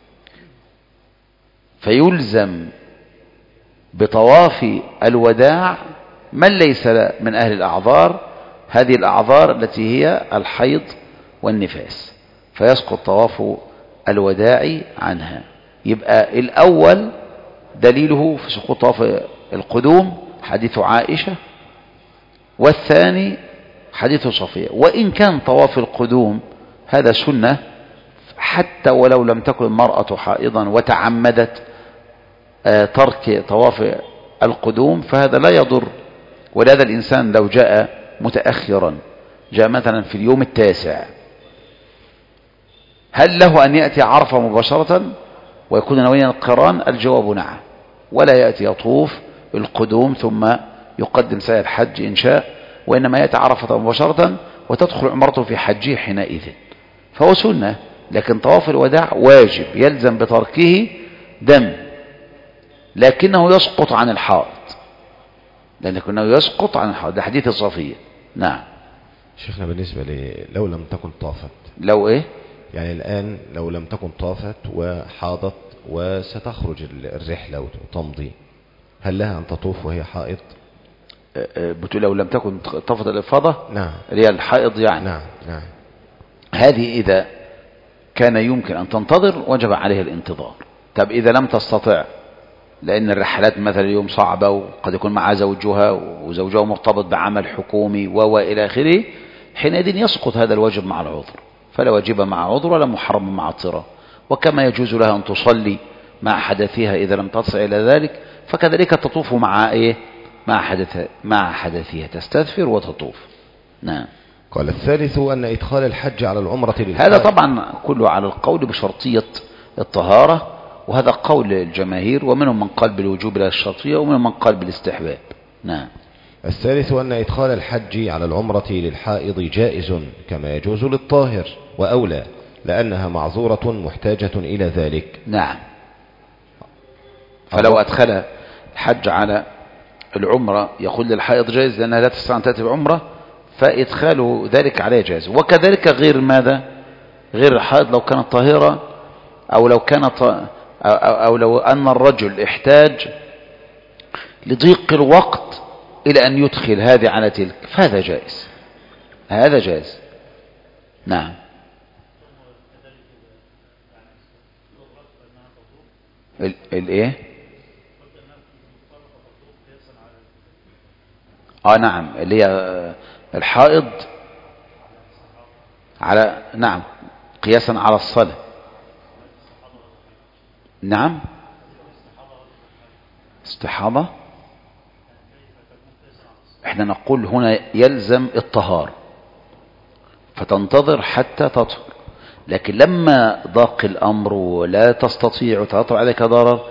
فيلزم بطواف الوداع من ليس من أهل الأعذار، هذه الأعذار التي هي الحيض والنفاس، فيسقط طواف الوداع عنها. يبقى الأول دليله في سقوط طواف القدوم حديث عائشة، والثاني حديث صفية. وإن كان طواف القدوم هذا سنة، حتى ولو لم تكن المرأة حائضا وتعمدت ترك طواف القدوم فهذا لا يضر. ولهذا الإنسان لو جاء متأخرا، جاء مثلا في اليوم التاسع، هل له أن يأتي عرفة مباشرة ويكون نويا القران؟ الجواب نعم، ولا يأتي يطوف القدوم ثم يقدم سعي الحج إن شاء، وإنما يأتي عرفة مباشرة وتدخل عمرته في حجه حينئذ، فهو سنة. لكن طواف الوداع واجب يلزم بتركه دم، لكنه يسقط عن الحائض، لأنه يسقط عن الحائض لحديث صفية. نعم. شيخنا بالنسبة لو لم تكن طافت، لو إيه؟ يعني الآن لو لم تكن طافت وحاضت وستخرج الرحلة وتمضي، هل لها أن تطوف وهي حائض؟ بتقول لو لم تكن طافت الإفاضة؟ نعم. اللي هي الحائض يعني. نعم نعم. هذه إذا كان يمكن أن تنتظر وجب عليها الانتظار. طب إذا لم تستطع، لأن الرحلات مثلا اليوم صعبة وقد يكون مع زوجها وزوجها مرتبط بعمل حكومي وإلى آخره، حينئذ يسقط هذا الواجب مع العذر، فلا واجب مع عذر ولا محرم مع اضطرار. وكما يجوز لها أن تصلي مع حدثها إذا لم تصل إلى ذلك، فكذلك تطوف مع إيه؟ مع حدثها تستغفر وتطوف. نعم. قال الثالث أن إدخال الحج على العمرة للحاج. هذا طبعا كله على القول بشرطية الطهارة، وهذا قول الجماهير، ومنهم من قال بالوجوب لا الشرطية، ومنهم من قال بالاستحباب. نعم. الثالث أن إدخال الحج على العمرة للحائض جائز كما يجوز للطاهر وأولى، لأنها معذورة محتاجة إلى ذلك. نعم. فلو أدخل الحج على العمرة يقول للحائض جائز لأنها لا تستطيع أن تأتي بعمرة، فإدخال ذلك عليه جائز. وكذلك غير ماذا؟ غير الحائض لو كانت طاهرة، أو لو كانت أو لو أن الرجل احتاج لضيق الوقت إلى أن يدخل هذه على تلك، فهذا جائز. هذا جائز. نعم. الايه؟ نعم، اللي هي الحائض على، نعم، قياسا على الصلاة. نعم. استحاضة، احنا نقول هنا يلزم الطهار فتنتظر حتى تطهر، لكن لما ضاق الأمر ولا تستطيع وتترتب عليك ضرر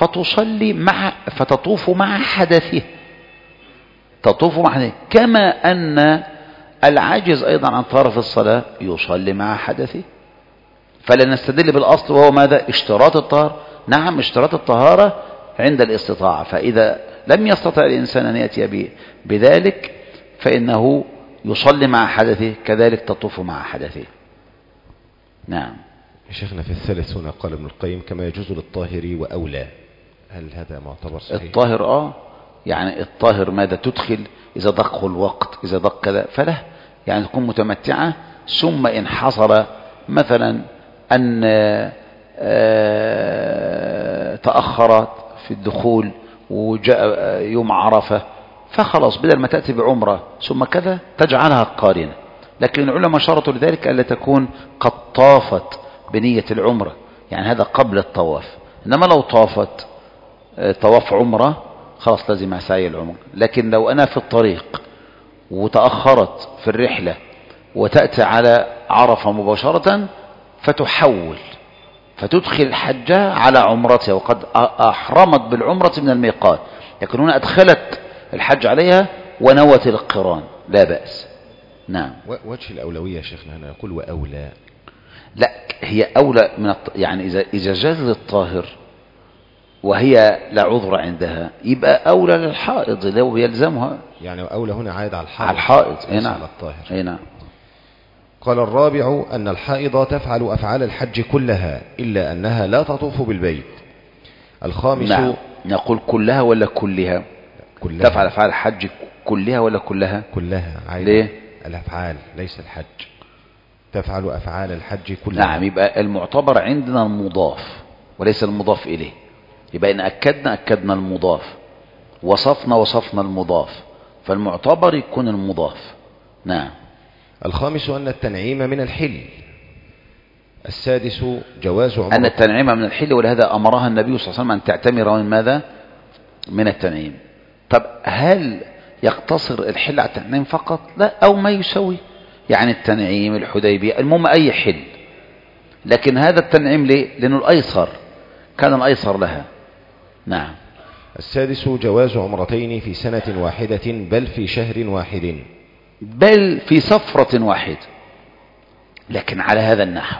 فتطوف مع حدثه. تطوف مع حدثه، كما أن العاجز أيضا عن طهارة الصلاة يصلي مع حدثه. فلا نستدل بالأصل وهو ماذا؟ اشتراط الطهارة. نعم، اشتراط الطهارة عند الاستطاعة، فإذا لم يستطع الإنسان أن يأتي بذلك فإنه يصلي مع حدثه، كذلك تطوف مع حدثه. نعم. شيخنا في الثالث هنا قال ابن القيم كما يجوز للطاهر وأولى، هل هذا معتبر صحيح؟ الطاهر يعني الطاهر ماذا؟ تدخل إذا دق الوقت، إذا دق كذا فله، يعني تكون متمتعة، ثم إن حصل مثلا أن تأخرت في الدخول وجاء يوم عرفة، فخلاص بدل ما تأتي بعمرة ثم كذا تجعلها قارنة. لكن العلماء شرطوا لذلك ألا تكون قد طافت بنية العمرة، يعني هذا قبل الطواف. إنما لو طافت طواف عمرة خلاص لازم سعي العمرة. لكن لو أنا في الطريق وتأخرت في الرحلة وتأتي على عرفة مباشرة فتحول فتدخل الحجة على عمرتها وقد أحرمت بالعمرة من الميقات، لكن هنا أدخلت الحج عليها ونوت القران، لا بأس. نعم. وجه الأولوية شيخنا هنا يقول وأولى. لا، هي أولى من يعني إذا جاز للطاهر وهي لا عذر عندها يبقى أولى للحائض لو يلزمها، يعني أولى هنا عائد على الحائض. على الحائض. نعم. على الطاهر. نعم. قال الرابع أن الحائض تفعل أفعال الحج كلها إلا أنها لا تطوف بالبيت. الخامس. نعم. نقول كلها ولا كلها؟ كلها. تفعل أفعال الحج كلها ولا كلها؟ كلها. ليه؟ الأفعال ليس الحج. تفعل أفعال الحج كلها. نعم، يبقى المعتبر عندنا المضاف وليس المضاف إليه. يبقى إن أكدنا المضاف، وصفنا المضاف، فالمعتبر يكون المضاف. نعم. الخامس أن التنعيم من الحل. السادس جواز عمرة. أن التنعيم من الحل، ولهذا أمرها النبي صلى الله عليه وسلم أن تعتمر من ماذا؟ من التنعيم. طب هل يقتصر الحل على التنعيم فقط؟ لا، أو ما يسوي، يعني التنعيم، الحديبية، المهم أي حل. لكن هذا التنعيم ليه؟ لأنه الأيسر، كان الأيسر لها. نعم. السادس جواز عمرتين في سنة واحدة بل في شهر واحد، بل في سفرة واحدة، لكن على هذا النحو.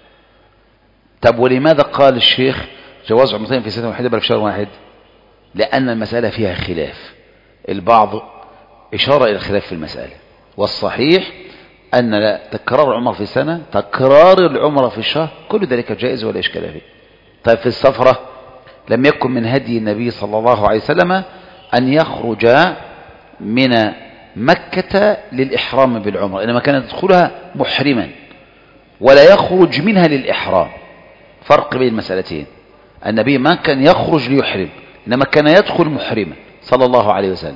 طب ولماذا قال الشيخ جواز عمرتين في سنة واحدة بل في شهر واحد؟ لأن المسألة فيها خلاف. البعض إشارة إلى الخلاف في المسألة، والصحيح أن لا تكرار العمر في السنة، تكرار العمر في الشهر، كل ذلك جائز ولا إشكال فيه. طيب في السفرة لم يكن من هدي النبي صلى الله عليه وسلم أن يخرج من مكة للإحرام بالعمر، إنما كان يدخلها محرما ولا يخرج منها للإحرام. فرق بين المسألتين، النبي ما كان يخرج ليحرم، إنما كان يدخل محرما صلى الله عليه وسلم،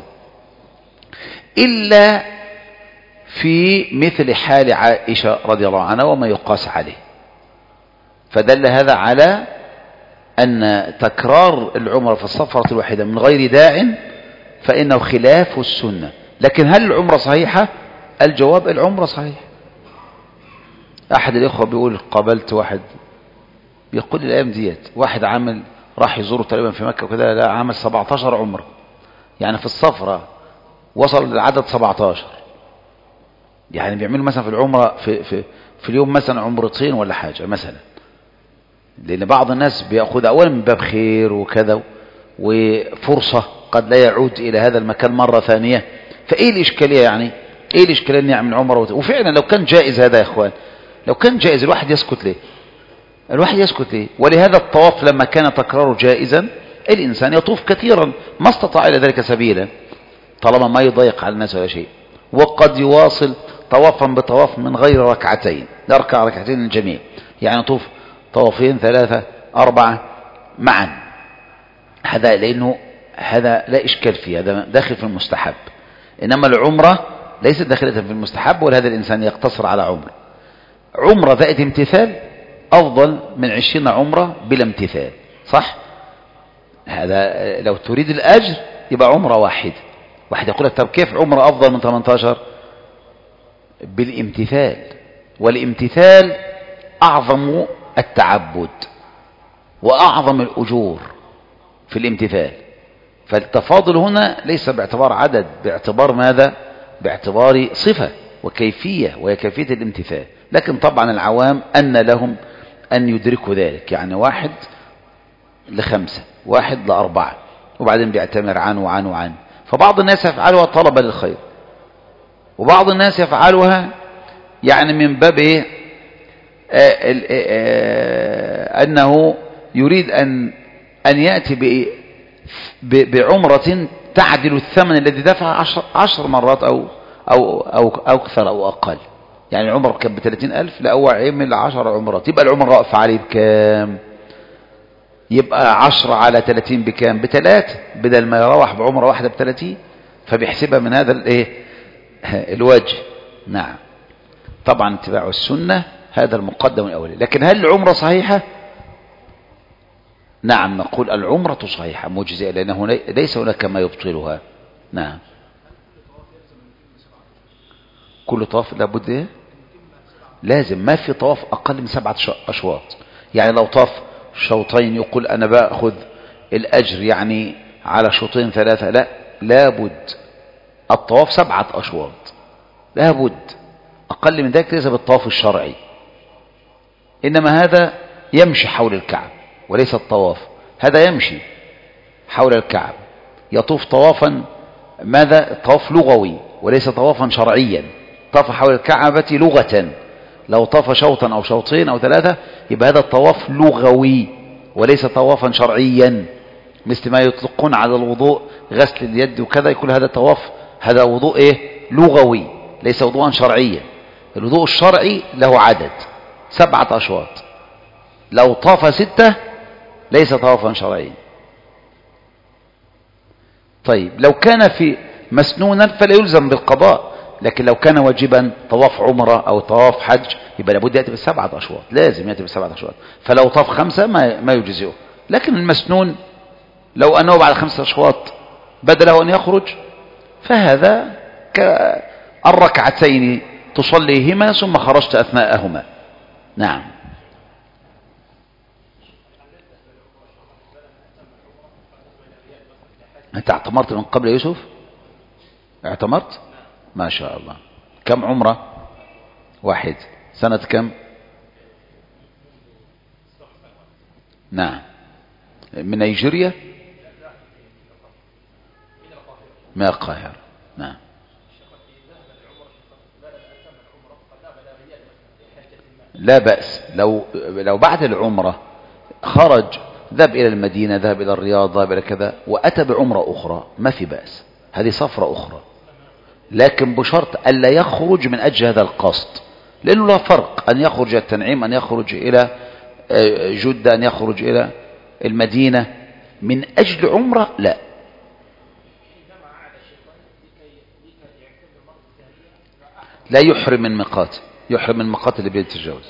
إلا في مثل حال عائشة رضي الله عنها وما يقاس عليه. فدل هذا على أن تكرار العمرة في السفرة الواحدة من غير داع فإنه خلاف السنة. لكن هل العمرة صحيحة؟ الجواب العمرة صحيح. أحد الإخوة بيقول قابلت واحد بيقول الأيام ديت واحد عامل راح يزوره تقريبا في مكة وكذا، لا عامل 17 عمرة، يعني في السفرة وصل للعدد 17، يعني بيعملوا مثلا في العمرة في اليوم مثلا عمرتين ولا حاجة مثلا، لأن بعض الناس بيأخذ أولا من باب خير وكذا وفرصة قد لا يعود إلى هذا المكان مرة ثانية. فإيه الإشكالية يعني؟ إيه الإشكالية أن يعمل عمرة؟ وفعلا لو كان جائز هذا يا إخوان، لو كان جائز الواحد يسكت ليه؟ الواحد يسكت ليه؟ ولهذا الطواف لما كان تكراره جائزا الإنسان يطوف كثيرا ما استطاع إلى ذلك سبيلا طالما ما يضيق على الناس ولا شيء، وقد يواصل طوافا بطواف من غير ركعتين، يركع ركعتين الجميع، يعني يطوف طوافين 3 4 معا. هذا لأنه هذا لا إشكال فيه، هذا داخل في المستحب. إنما العمرة ليست داخلة في المستحب، ولهذا الإنسان يقتصر على عمرة ذات امتثال أفضل من 20 عمرة بلا امتثال، صح؟ هذا لو تريد الأجر يبقى عمرة واحد يقول لك طب كيف عمرة أفضل من 18؟ بالامتثال، والامتثال أعظم التعبد وأعظم الأجور في الامتثال. فالتفاضل هنا ليس باعتبار عدد، باعتبار ماذا؟ باعتبار صفة وكيفية، وهي كيفية الامتثال. لكن طبعا العوام أن لهم أن يدركوا ذلك، يعني 1 ل5 1 ل4 وبعدين بيعتمر عنه. فبعض الناس يفعلها طلبا للخير، وبعض الناس يفعلها يعني من باب أنه يريد أن يأتي بعمرة تعدل الثمن الذي دفع 10 مرات أو أكثر أو أقل. يعني العمرة كان ب30,000، لا هو يعمل 10 عمرات، يبقى العمرة واقفة عليه بكام؟ يبقى 10 على 30 بكام؟ ب3، بدل ما يروح بعمرة واحدة ب30، فبيحسبها من هذا الوجه. نعم طبعا اتباع السنة هذا المقدم الأولي. لكن هل العمرة صحيحة؟ نعم نقول العمرة صحيحة مجزئة، لأنه ليس هناك ما يبطلها. نعم كل طواف لابد إيه؟ لازم، ما في طواف أقل من 7 أشواط. يعني لو طاف شوطين يقول أنا بأخذ الأجر يعني على شوطين 3، لا، لابد الطواف 7 أشواط، لابد. أقل من ذلك ليس بالطواف الشرعي، إنما هذا يمشي حول الكعب وليس الطواف، هذا يمشي حول الكعب، يطوف طوافا ماذا؟ طواف لغوي وليس طوافا شرعيا. طاف حول الكعبة لغة، لو طاف شوطا أو شوطين أو 3 يبقى هذا الطواف لغوي وليس طوافا شرعيا، مثل ما يطلقون على الوضوء غسل اليد وكذا، يقول هذا طواف، هذا وضوء إيه؟ لغوي ليس وضوءا شرعيا. الوضوء الشرعي له عدد 7 أشواط، لو طاف 6 ليس طوافا شرعيا. طيب لو كان في مسنونا فلا يلزم بالقضاء، لكن لو كان واجبا طواف عمرة أو طواف حج يبقى لابد يأتي ب7 أشواط، لازم يأتي ب7 أشواط. فلو طاف 5 ما يجزئه. لكن المسنون لو أنه بعد 5 أشواط بدله أن يخرج فهذا كالركعتين تصليهما ثم خرجت أثناءهما. نعم أنت اعتمرت من قبل يوسف؟ اعتمرت؟ ما شاء الله. كم عمرة؟ 1. سنة كم؟ نعم. من نيجيريا؟ من ما القاهرة. نعم. لا بأس لو بعد العمرة خرج، ذهب إلى المدينة، ذهب إلى الرياض، ذهب إلى كذا، وأتى بعمرة أخرى، ما في بأس، هذه سفرة أخرى، لكن بشرط ألا يخرج من أجل هذا القصد، لأنه لا فرق أن يخرج إلى التنعيم، أن يخرج إلى جدة، أن يخرج إلى المدينة من أجل عمرة، لا. لا يحرم من ميقات، يحرم من ميقات اللي بيتجاوز.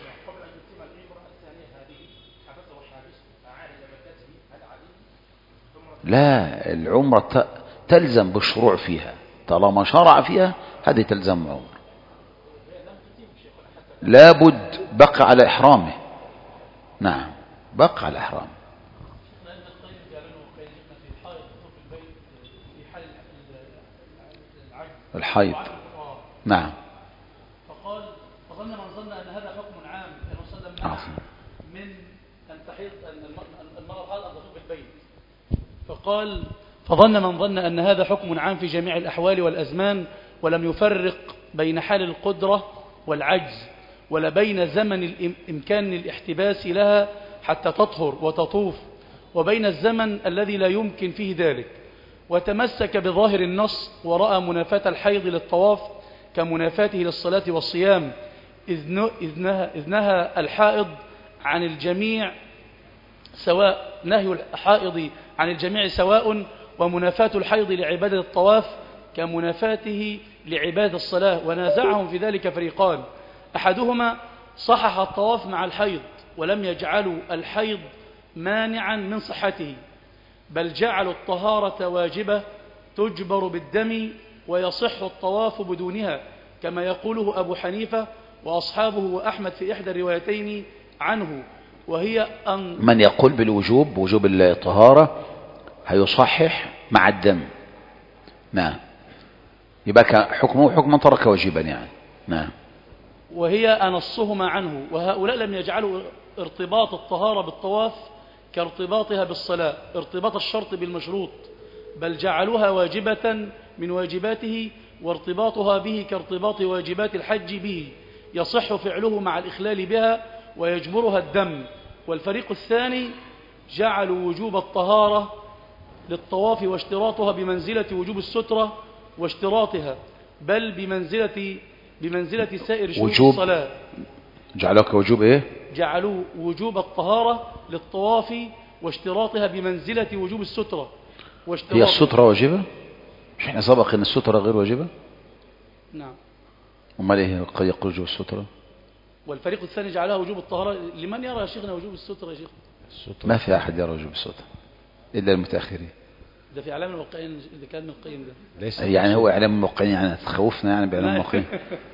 لا، العمرة تلزم بالشروع فيها، طالما شرع فيها هذه تلزم عمرة، لابد بقى على إحرامه. نعم، بقى على إحرامه. الحيض. نعم. فقال فظن من ظن أن هذا حكم عام كما وسلم من أن تحيض المرأة الحائض أن تطوف بالبيت. فقال فظن من ظن أن هذا حكم عام في جميع الأحوال والأزمان، ولم يفرق بين حال القدرة والعجز، ولا بين زمن الإمكان الاحتباس لها حتى تطهر وتطوف، وبين الزمن الذي لا يمكن فيه ذلك، وتمسك بظاهر النص، ورأى منافاة الحيض للطواف كمنافاته للصلاة والصيام، إذ نهى الحائض عن الجميع سواء، نهي الحائض عن الجميع سواء، ومنافاة الحيض لعبادة الطواف كمنافاته لعبادة الصلاة. ونازعهم في ذلك فريقان، أحدهما صحح الطواف مع الحيض ولم يجعلوا الحيض مانعا من صحته، بل جعلوا الطهارة واجبة تجبر بالدم ويصح الطواف بدونها، كما يقوله أبو حنيفة وأصحابه وأحمد في إحدى الروايتين عنه، وهي أن من يقول بالوجوب، وجوب الطهارة، هيصحح مع الدم. نعم، يبقى حكمه حكم من ترك واجبا يعني. نعم. وهي أنصهما عنه، وهؤلاء لم يجعلوا ارتباط الطهارة بالطواف كارتباطها بالصلاة، ارتباط الشرط بالمشروط، بل جعلوها واجبة من واجباته، وارتباطها به كارتباط واجبات الحج به، يصح فعله مع الإخلال بها ويجبرها الدم. والفريق الثاني جعلوا وجوب الطهارة للطواف واشتراطها بمنزلة وجوب السترة واشتراطها، بل بمنزلة سائر شروط الصلاة. جعلوه كوجوب ايه؟ جعلوا وجوب الطهارة للطواف واشتراطها بمنزلة وجوب السترة هي السترة واجبة؟ مش احنا سبق ان السترة غير واجبة؟ نعم. امال ايه يقول وجوب السترة؟ والفريق الثاني جعلها وجوب الطهارة. لمن يرى يا شيخنا وجوب السترة يا شيخ؟ ما في احد يرى وجوب السترة الا المتاخرين. ده في اعلام الموقعين اللي كان من القيم ده. يعني هو اعلام الموقعين يعني تخوفنا يعني باعلام الموقعين.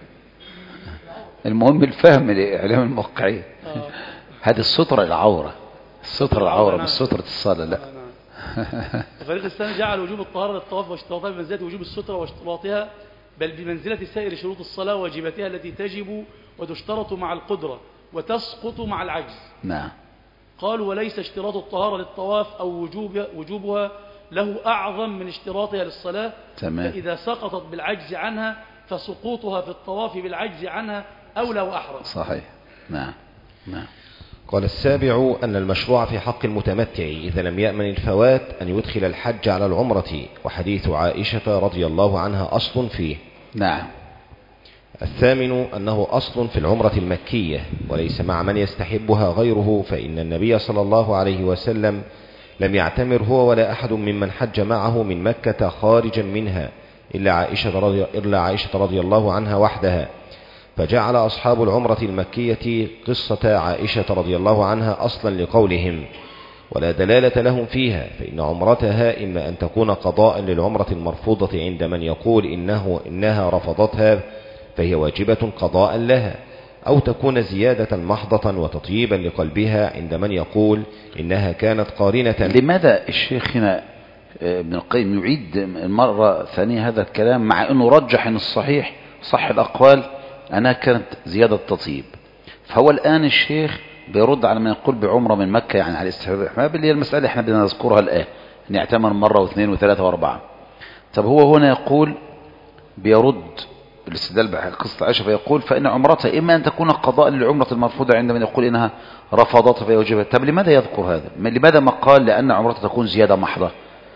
المهم الفهم لاعلام الموقعين. هذه السترة العورة، السترة العورة مش سترة الصلاة، لا. الفريق الثاني جعل وجوب الطهارة للطواف واشتراطها بمنزلة وجوب السترة واشتراطها، بل بمنزلة سائر شروط الصلاة وواجباتها التي تجب وتشترط مع القدرة وتسقط مع العجز. نعم. قالوا وليس اشتراط الطهارة للطواف أو وجوبها له أعظم من اشتراطها للصلاة. تمام. فإذا سقطت بالعجز عنها فسقوطها في الطواف بالعجز عنها أولى وأحرى. صحيح. نعم. نعم. قال السابع أن المشروع في حق المتمتع إذا لم يأمن الفوات أن يدخل الحج على العمرة، وحديث عائشة رضي الله عنها أصل فيه. نعم. الثامن أنه أصل في العمرة المكية وليس مع من يستحبها غيره، فإن النبي صلى الله عليه وسلم لم يعتمر هو ولا أحد ممن حج معه من مكة خارجا منها إلا عائشة رضي الله عنها وحدها، فجعل أصحاب العمرة المكية قصة عائشة رضي الله عنها أصلا لقولهم، ولا دلالة لهم فيها، فإن عمرتها إما أن تكون قضاء للعمرة المرفوضة عند من يقول إنها رفضتها فهي واجبة قضاء لها، أو تكون زيادة محضة وتطييبا لقلبها عند من يقول إنها كانت قارنة. لماذا الشيخ هنا ابن القيم يعيد المرة ثانية هذا الكلام مع أنه رجح أن الصحيح صح الأقوال أنها كانت زيادة تطيب؟ فهو الآن الشيخ بيرد على من يقول بعمرة من مكة يعني على استحباب الإحرام، اللي هي المسألة احنا بدنا نذكرها الآن، أن يعتمر مرة واثنين وثلاثة واربعة. طب هو هنا يقول بيرد الاستدلال بقصة عائشة فيقول فإن عمرتها إما أن تكون قضاء للعمرة المرفوضة عند من يقول إنها رفضتها فيوجبها. طب لماذا يذكر هذا؟ لماذا ما قال لأن عمرتها تكون زيادة محضة؟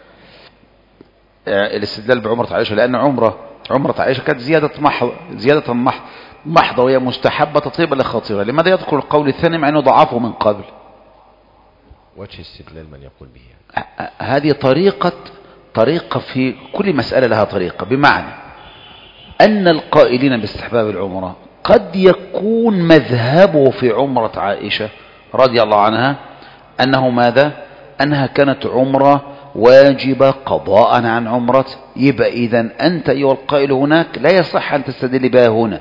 الاستدلال بعمرة عائشة لأن عمرة عائشة كانت زيادة محضة وهي مستحبة تطيب لخاطرها. لماذا يذكر القول الثاني مع أنه ضعفه من قبل؟ وجه استدلال من يقول به هذه طريقة في كل مسألة لها طريقة، بمعنى أن القائلين باستحباب العمرة قد يكون مذهبه في عمرة عائشة رضي الله عنها أنه ماذا؟ أنها كانت عمرة واجبة قضاء عن عمرة. يبقى إذن أنت أيها القائل هناك لا يصح أن تستدل بها هنا،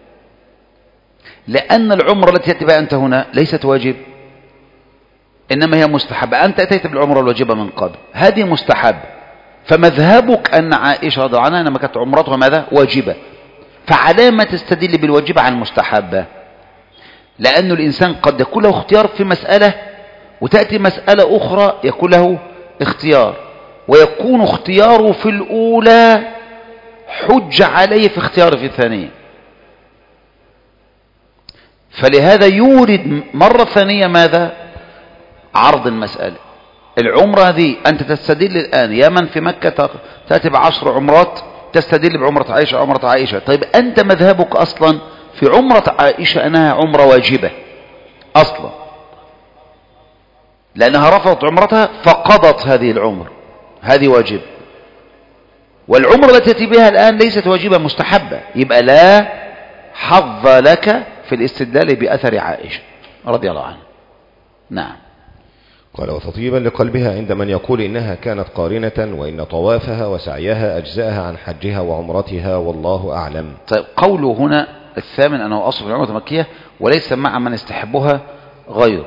لأن العمرة التي تأتي بها أنت هنا ليست واجب، إنما هي مستحبة. أنت أتيت بالعمرة الواجبة من قبل، هذه مستحب، فمذهبك أن عائشة رضي الله عنها إنما كانت عمرتها ماذا؟ واجبة، فعلامة تستدل بالواجبة عن المستحبة، لأن الإنسان قد يكون له اختيار في مسألة وتأتي مسألة أخرى يكون له اختيار، ويكون اختياره في الأولى حج عليه في اختياره في الثانية. فلهذا يورد مرة ثانية ماذا؟ عرض المسألة. العمرة هذه أنت تستدل الآن يا من في مكة تأتي ب10 عمرات تستدل بعمرة عائشة. طيب أنت مذهبك أصلا في عمرة عائشة أنها عمرة واجبة أصلا، لأنها رفضت عمرتها فقضت هذه العمر، هذه واجب. والعمرة التي تأتي بها الآن ليست واجبة، مستحبة. يبقى لا حظ لك في الاستدلال بأثر عائشة رضي الله عنها. نعم. قال وتطيبا لقلبها عند من يقول إنها كانت قارنة وإن طوافها وسعيها أجزاءها عن حجها وعمرتها والله أعلم. طيب قوله هنا الثامن أنه أصل العمرة المكية وليس مع من يستحبها غير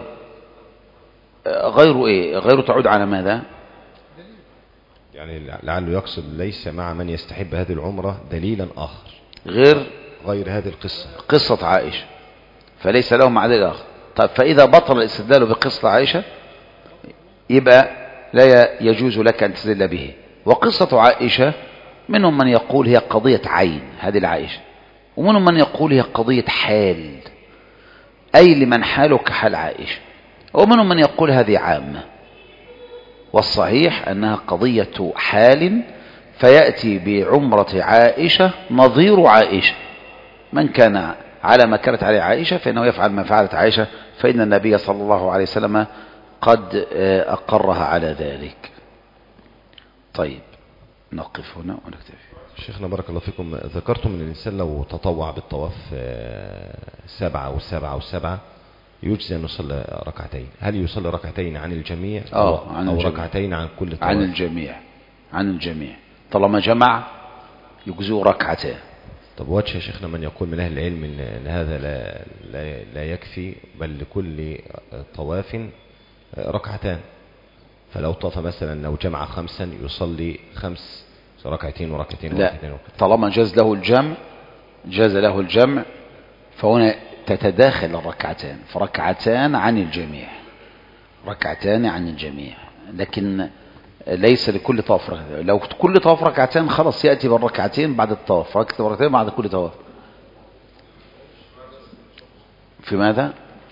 إيه؟ غير تعود على ماذا؟ يعني لعله يقصد ليس مع من يستحب هذه العمرة دليلا آخر غير هذه القصة، قصة عائشة، فليس له مع دليل آخر. طيب فإذا بطل الاستدلال بقصة عائشة يبقى لا يجوز لك أن تستدل به. وقصة عائشة منهم من يقول هي قضية عين، هذه العائشة، ومنهم من يقول هي قضية حال، أي لمن حاله كحال عائشة، ومنهم من يقول هذه عامة. والصحيح أنها قضية حال، فيأتي بعمرة عائشة نظير عائشة، من كان على ما كانت عليه عائشة فإنه يفعل ما فعلت عائشة، فإن النبي صلى الله عليه وسلم قد أقرها على ذلك. طيب نقف هنا ونكتفي. شيخنا بارك الله فيكم، ذكرتم أن الإنسان لو تطوع بالطواف 7 و7 يجزي أن يصلي ركعتين. هل يصلي ركعتين عن الجميع أو ركعتين عن كل طواف؟ عن الجميع طالما جمع يجزئ ركعتين. طب وجه يا شيخنا من يقول من أهل العلم أن هذا لا يكفي، بل لكل طواف ركعتان، فلو طاف مثلا لو جمع 5 يصلي 5 ركعتين وركعتين لا، طالما جاز له الجمع فهنا تتداخل الركعتان، فركعتان عن الجميع، ركعتان عن الجميع، لكن ليس لكل طواف. لو كل طواف ركعتين خلاص يأتي بالركعتين بعد الطواف، ركعتين بعد كل طواف. في ماذا؟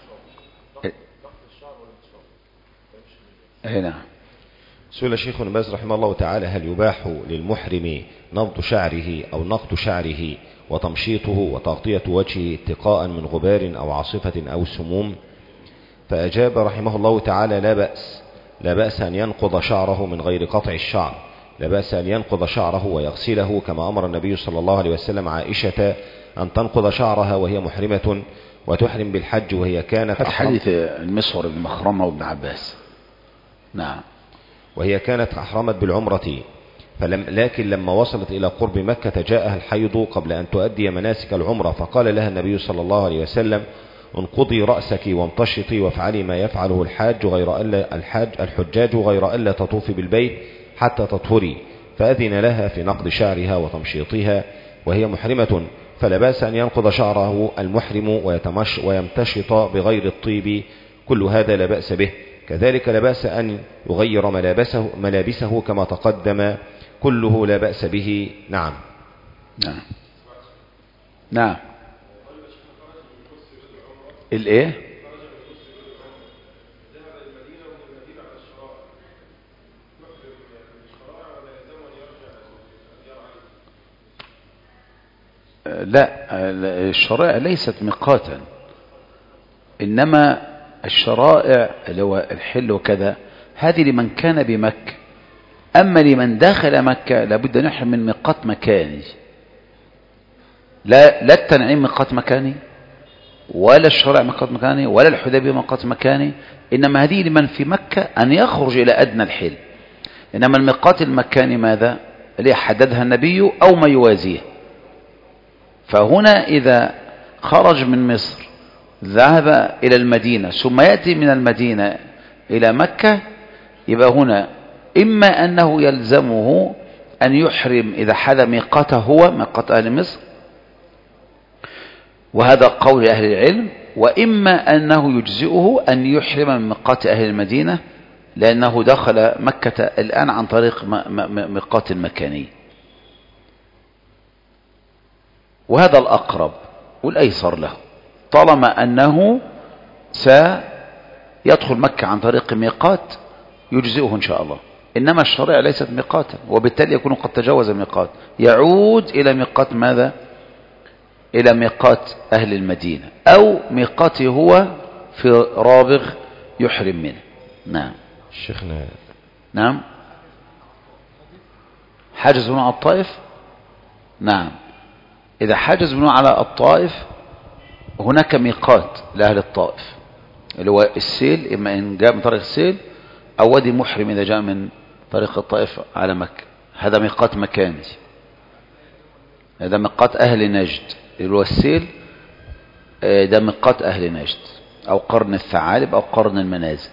هنا سئل شيخ ابن باز رحمه الله تعالى هل يباح للمحرم نبض شعره أو نقط شعره وتمشيطه وتغطية وجهه اتقاء من غبار أو عاصفة أو سموم؟ فأجاب رحمه الله تعالى لا بأس أن ينقض شعره من غير قطع الشعر، لا بأس أن ينقض شعره ويغسله كما أمر النبي صلى الله عليه وسلم عائشة أن تنقض شعرها وهي محرمة وتحرم بالحج وهي كانت حديث المسور بن مخرمة وابن عباس. نعم. وهي كانت أحرمت بالعمرة لكن لما وصلت إلى قرب مكة جاءها الحيض قبل أن تؤدي مناسك العمرة، فقال لها النبي صلى الله عليه وسلم انقضي رأسك وامتشطي وافعلي ما يفعله الحجاج غير ألا تطوفي بالبيت حتى تطهري، فأذن لها في نقض شعرها وتمشيطها وهي محرمة، فلا بأس أن ينقض شعره المحرم ويمتشط بغير الطيب، كل هذا لا بأس به. كذلك لا بأس أن يغير ملابسه كما تقدم، كله لا بأس به. نعم. نعم. نعم. الايه؟ لا، الشرائع ليست ميقاتا، إنما الشرائع اللي هو الحل وكذا هذه لمن كان بمكة. أما لمن داخل مكة لابد أن يحرم من ميقات مكاني، لا التنعيم ميقات مكاني، ولا الشرائع ميقات مكاني، ولا الحديبية ميقات مكاني. إنما هذه لمن في مكة أن يخرج إلى أدنى الحل. إنما الميقات المكاني ماذا؟ اللي حددها النبي أو ما يوازيه. فهنا إذا خرج من مصر ذهب إلى المدينة ثم يأتي من المدينة إلى مكة، يبقى هنا إما أنه يلزمه أن يحرم إذا حل ميقاته هو ميقات أهل مصر، وهذا قول أهل العلم، وإما أنه يجزئه أن يحرم من ميقات أهل المدينة لأنه دخل مكة الآن عن طريق ميقات مكاني. وهذا الأقرب والأيسر له، طالما أنه سيدخل مكة عن طريق ميقات يجزئه إن شاء الله. إنما الشريعة ليست ميقاتا، وبالتالي يكون قد تجاوز الميقات، يعود إلى ميقات ماذا؟ إلى ميقات أهل المدينة أو ميقاته هو في رابغ يحرم منه. نعم. شيخنا. نعم. حاجز بنو على الطائف. نعم. إذا حاجز بنو على الطائف هناك ميقات لأهل الطائف اللي هو السيل، إما إن جاء من طريق السيل أو وادي محرم إذا جاء من طريق الطائف على مكة، هذا ميقات مكاني. هذا ميقات أهل نجد اللي هو السيل، ده ميقات أهل نجد أو قرن الثعالب أو قرن المنازل.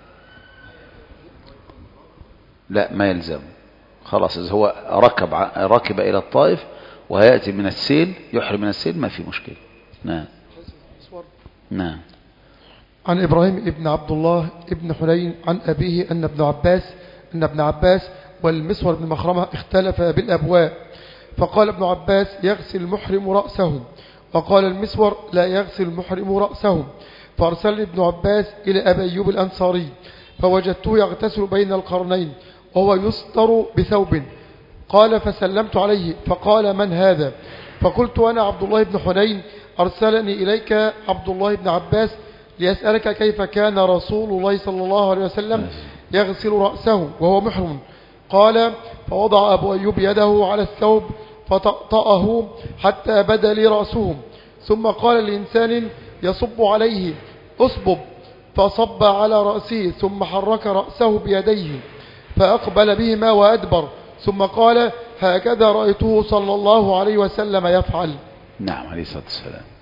لا ما يلزم، خلاص إذا هو ركب إلى الطائف وهيأتي من السيل يحرم من السيل ما في مشكلة. نعم. نعم. عن إبراهيم ابن عبد الله ابن حنين عن أبيه أن ابن عباس والمسور بن مخرمة اختلفا بالأبواء، فقال ابن عباس يغسل المحرم رأسه، وقال المسور لا يغسل المحرم رأسه. فأرسلني ابن عباس إلى أبي أيوب الأنصاري فوجدته يغتسل بين القرنين وهو يستر بثوب. قال فسلمت عليه فقال من هذا؟ فقلت أنا عبد الله بن حنين، أرسلني إليك عبد الله بن عباس ليسألك كيف كان رسول الله صلى الله عليه وسلم يغسل رأسه وهو محرم. قال فوضع أبو أيوب يده على الثوب فطأطأه حتى بدا لي رأسه، ثم قال لإنسان يصب عليه أصبب، فصب على رأسه ثم حرك رأسه بيديه فأقبل بهما وأدبر، ثم قال هكذا رأيته صلى الله عليه وسلم يفعل. نعم عليه الصلاة والسلام.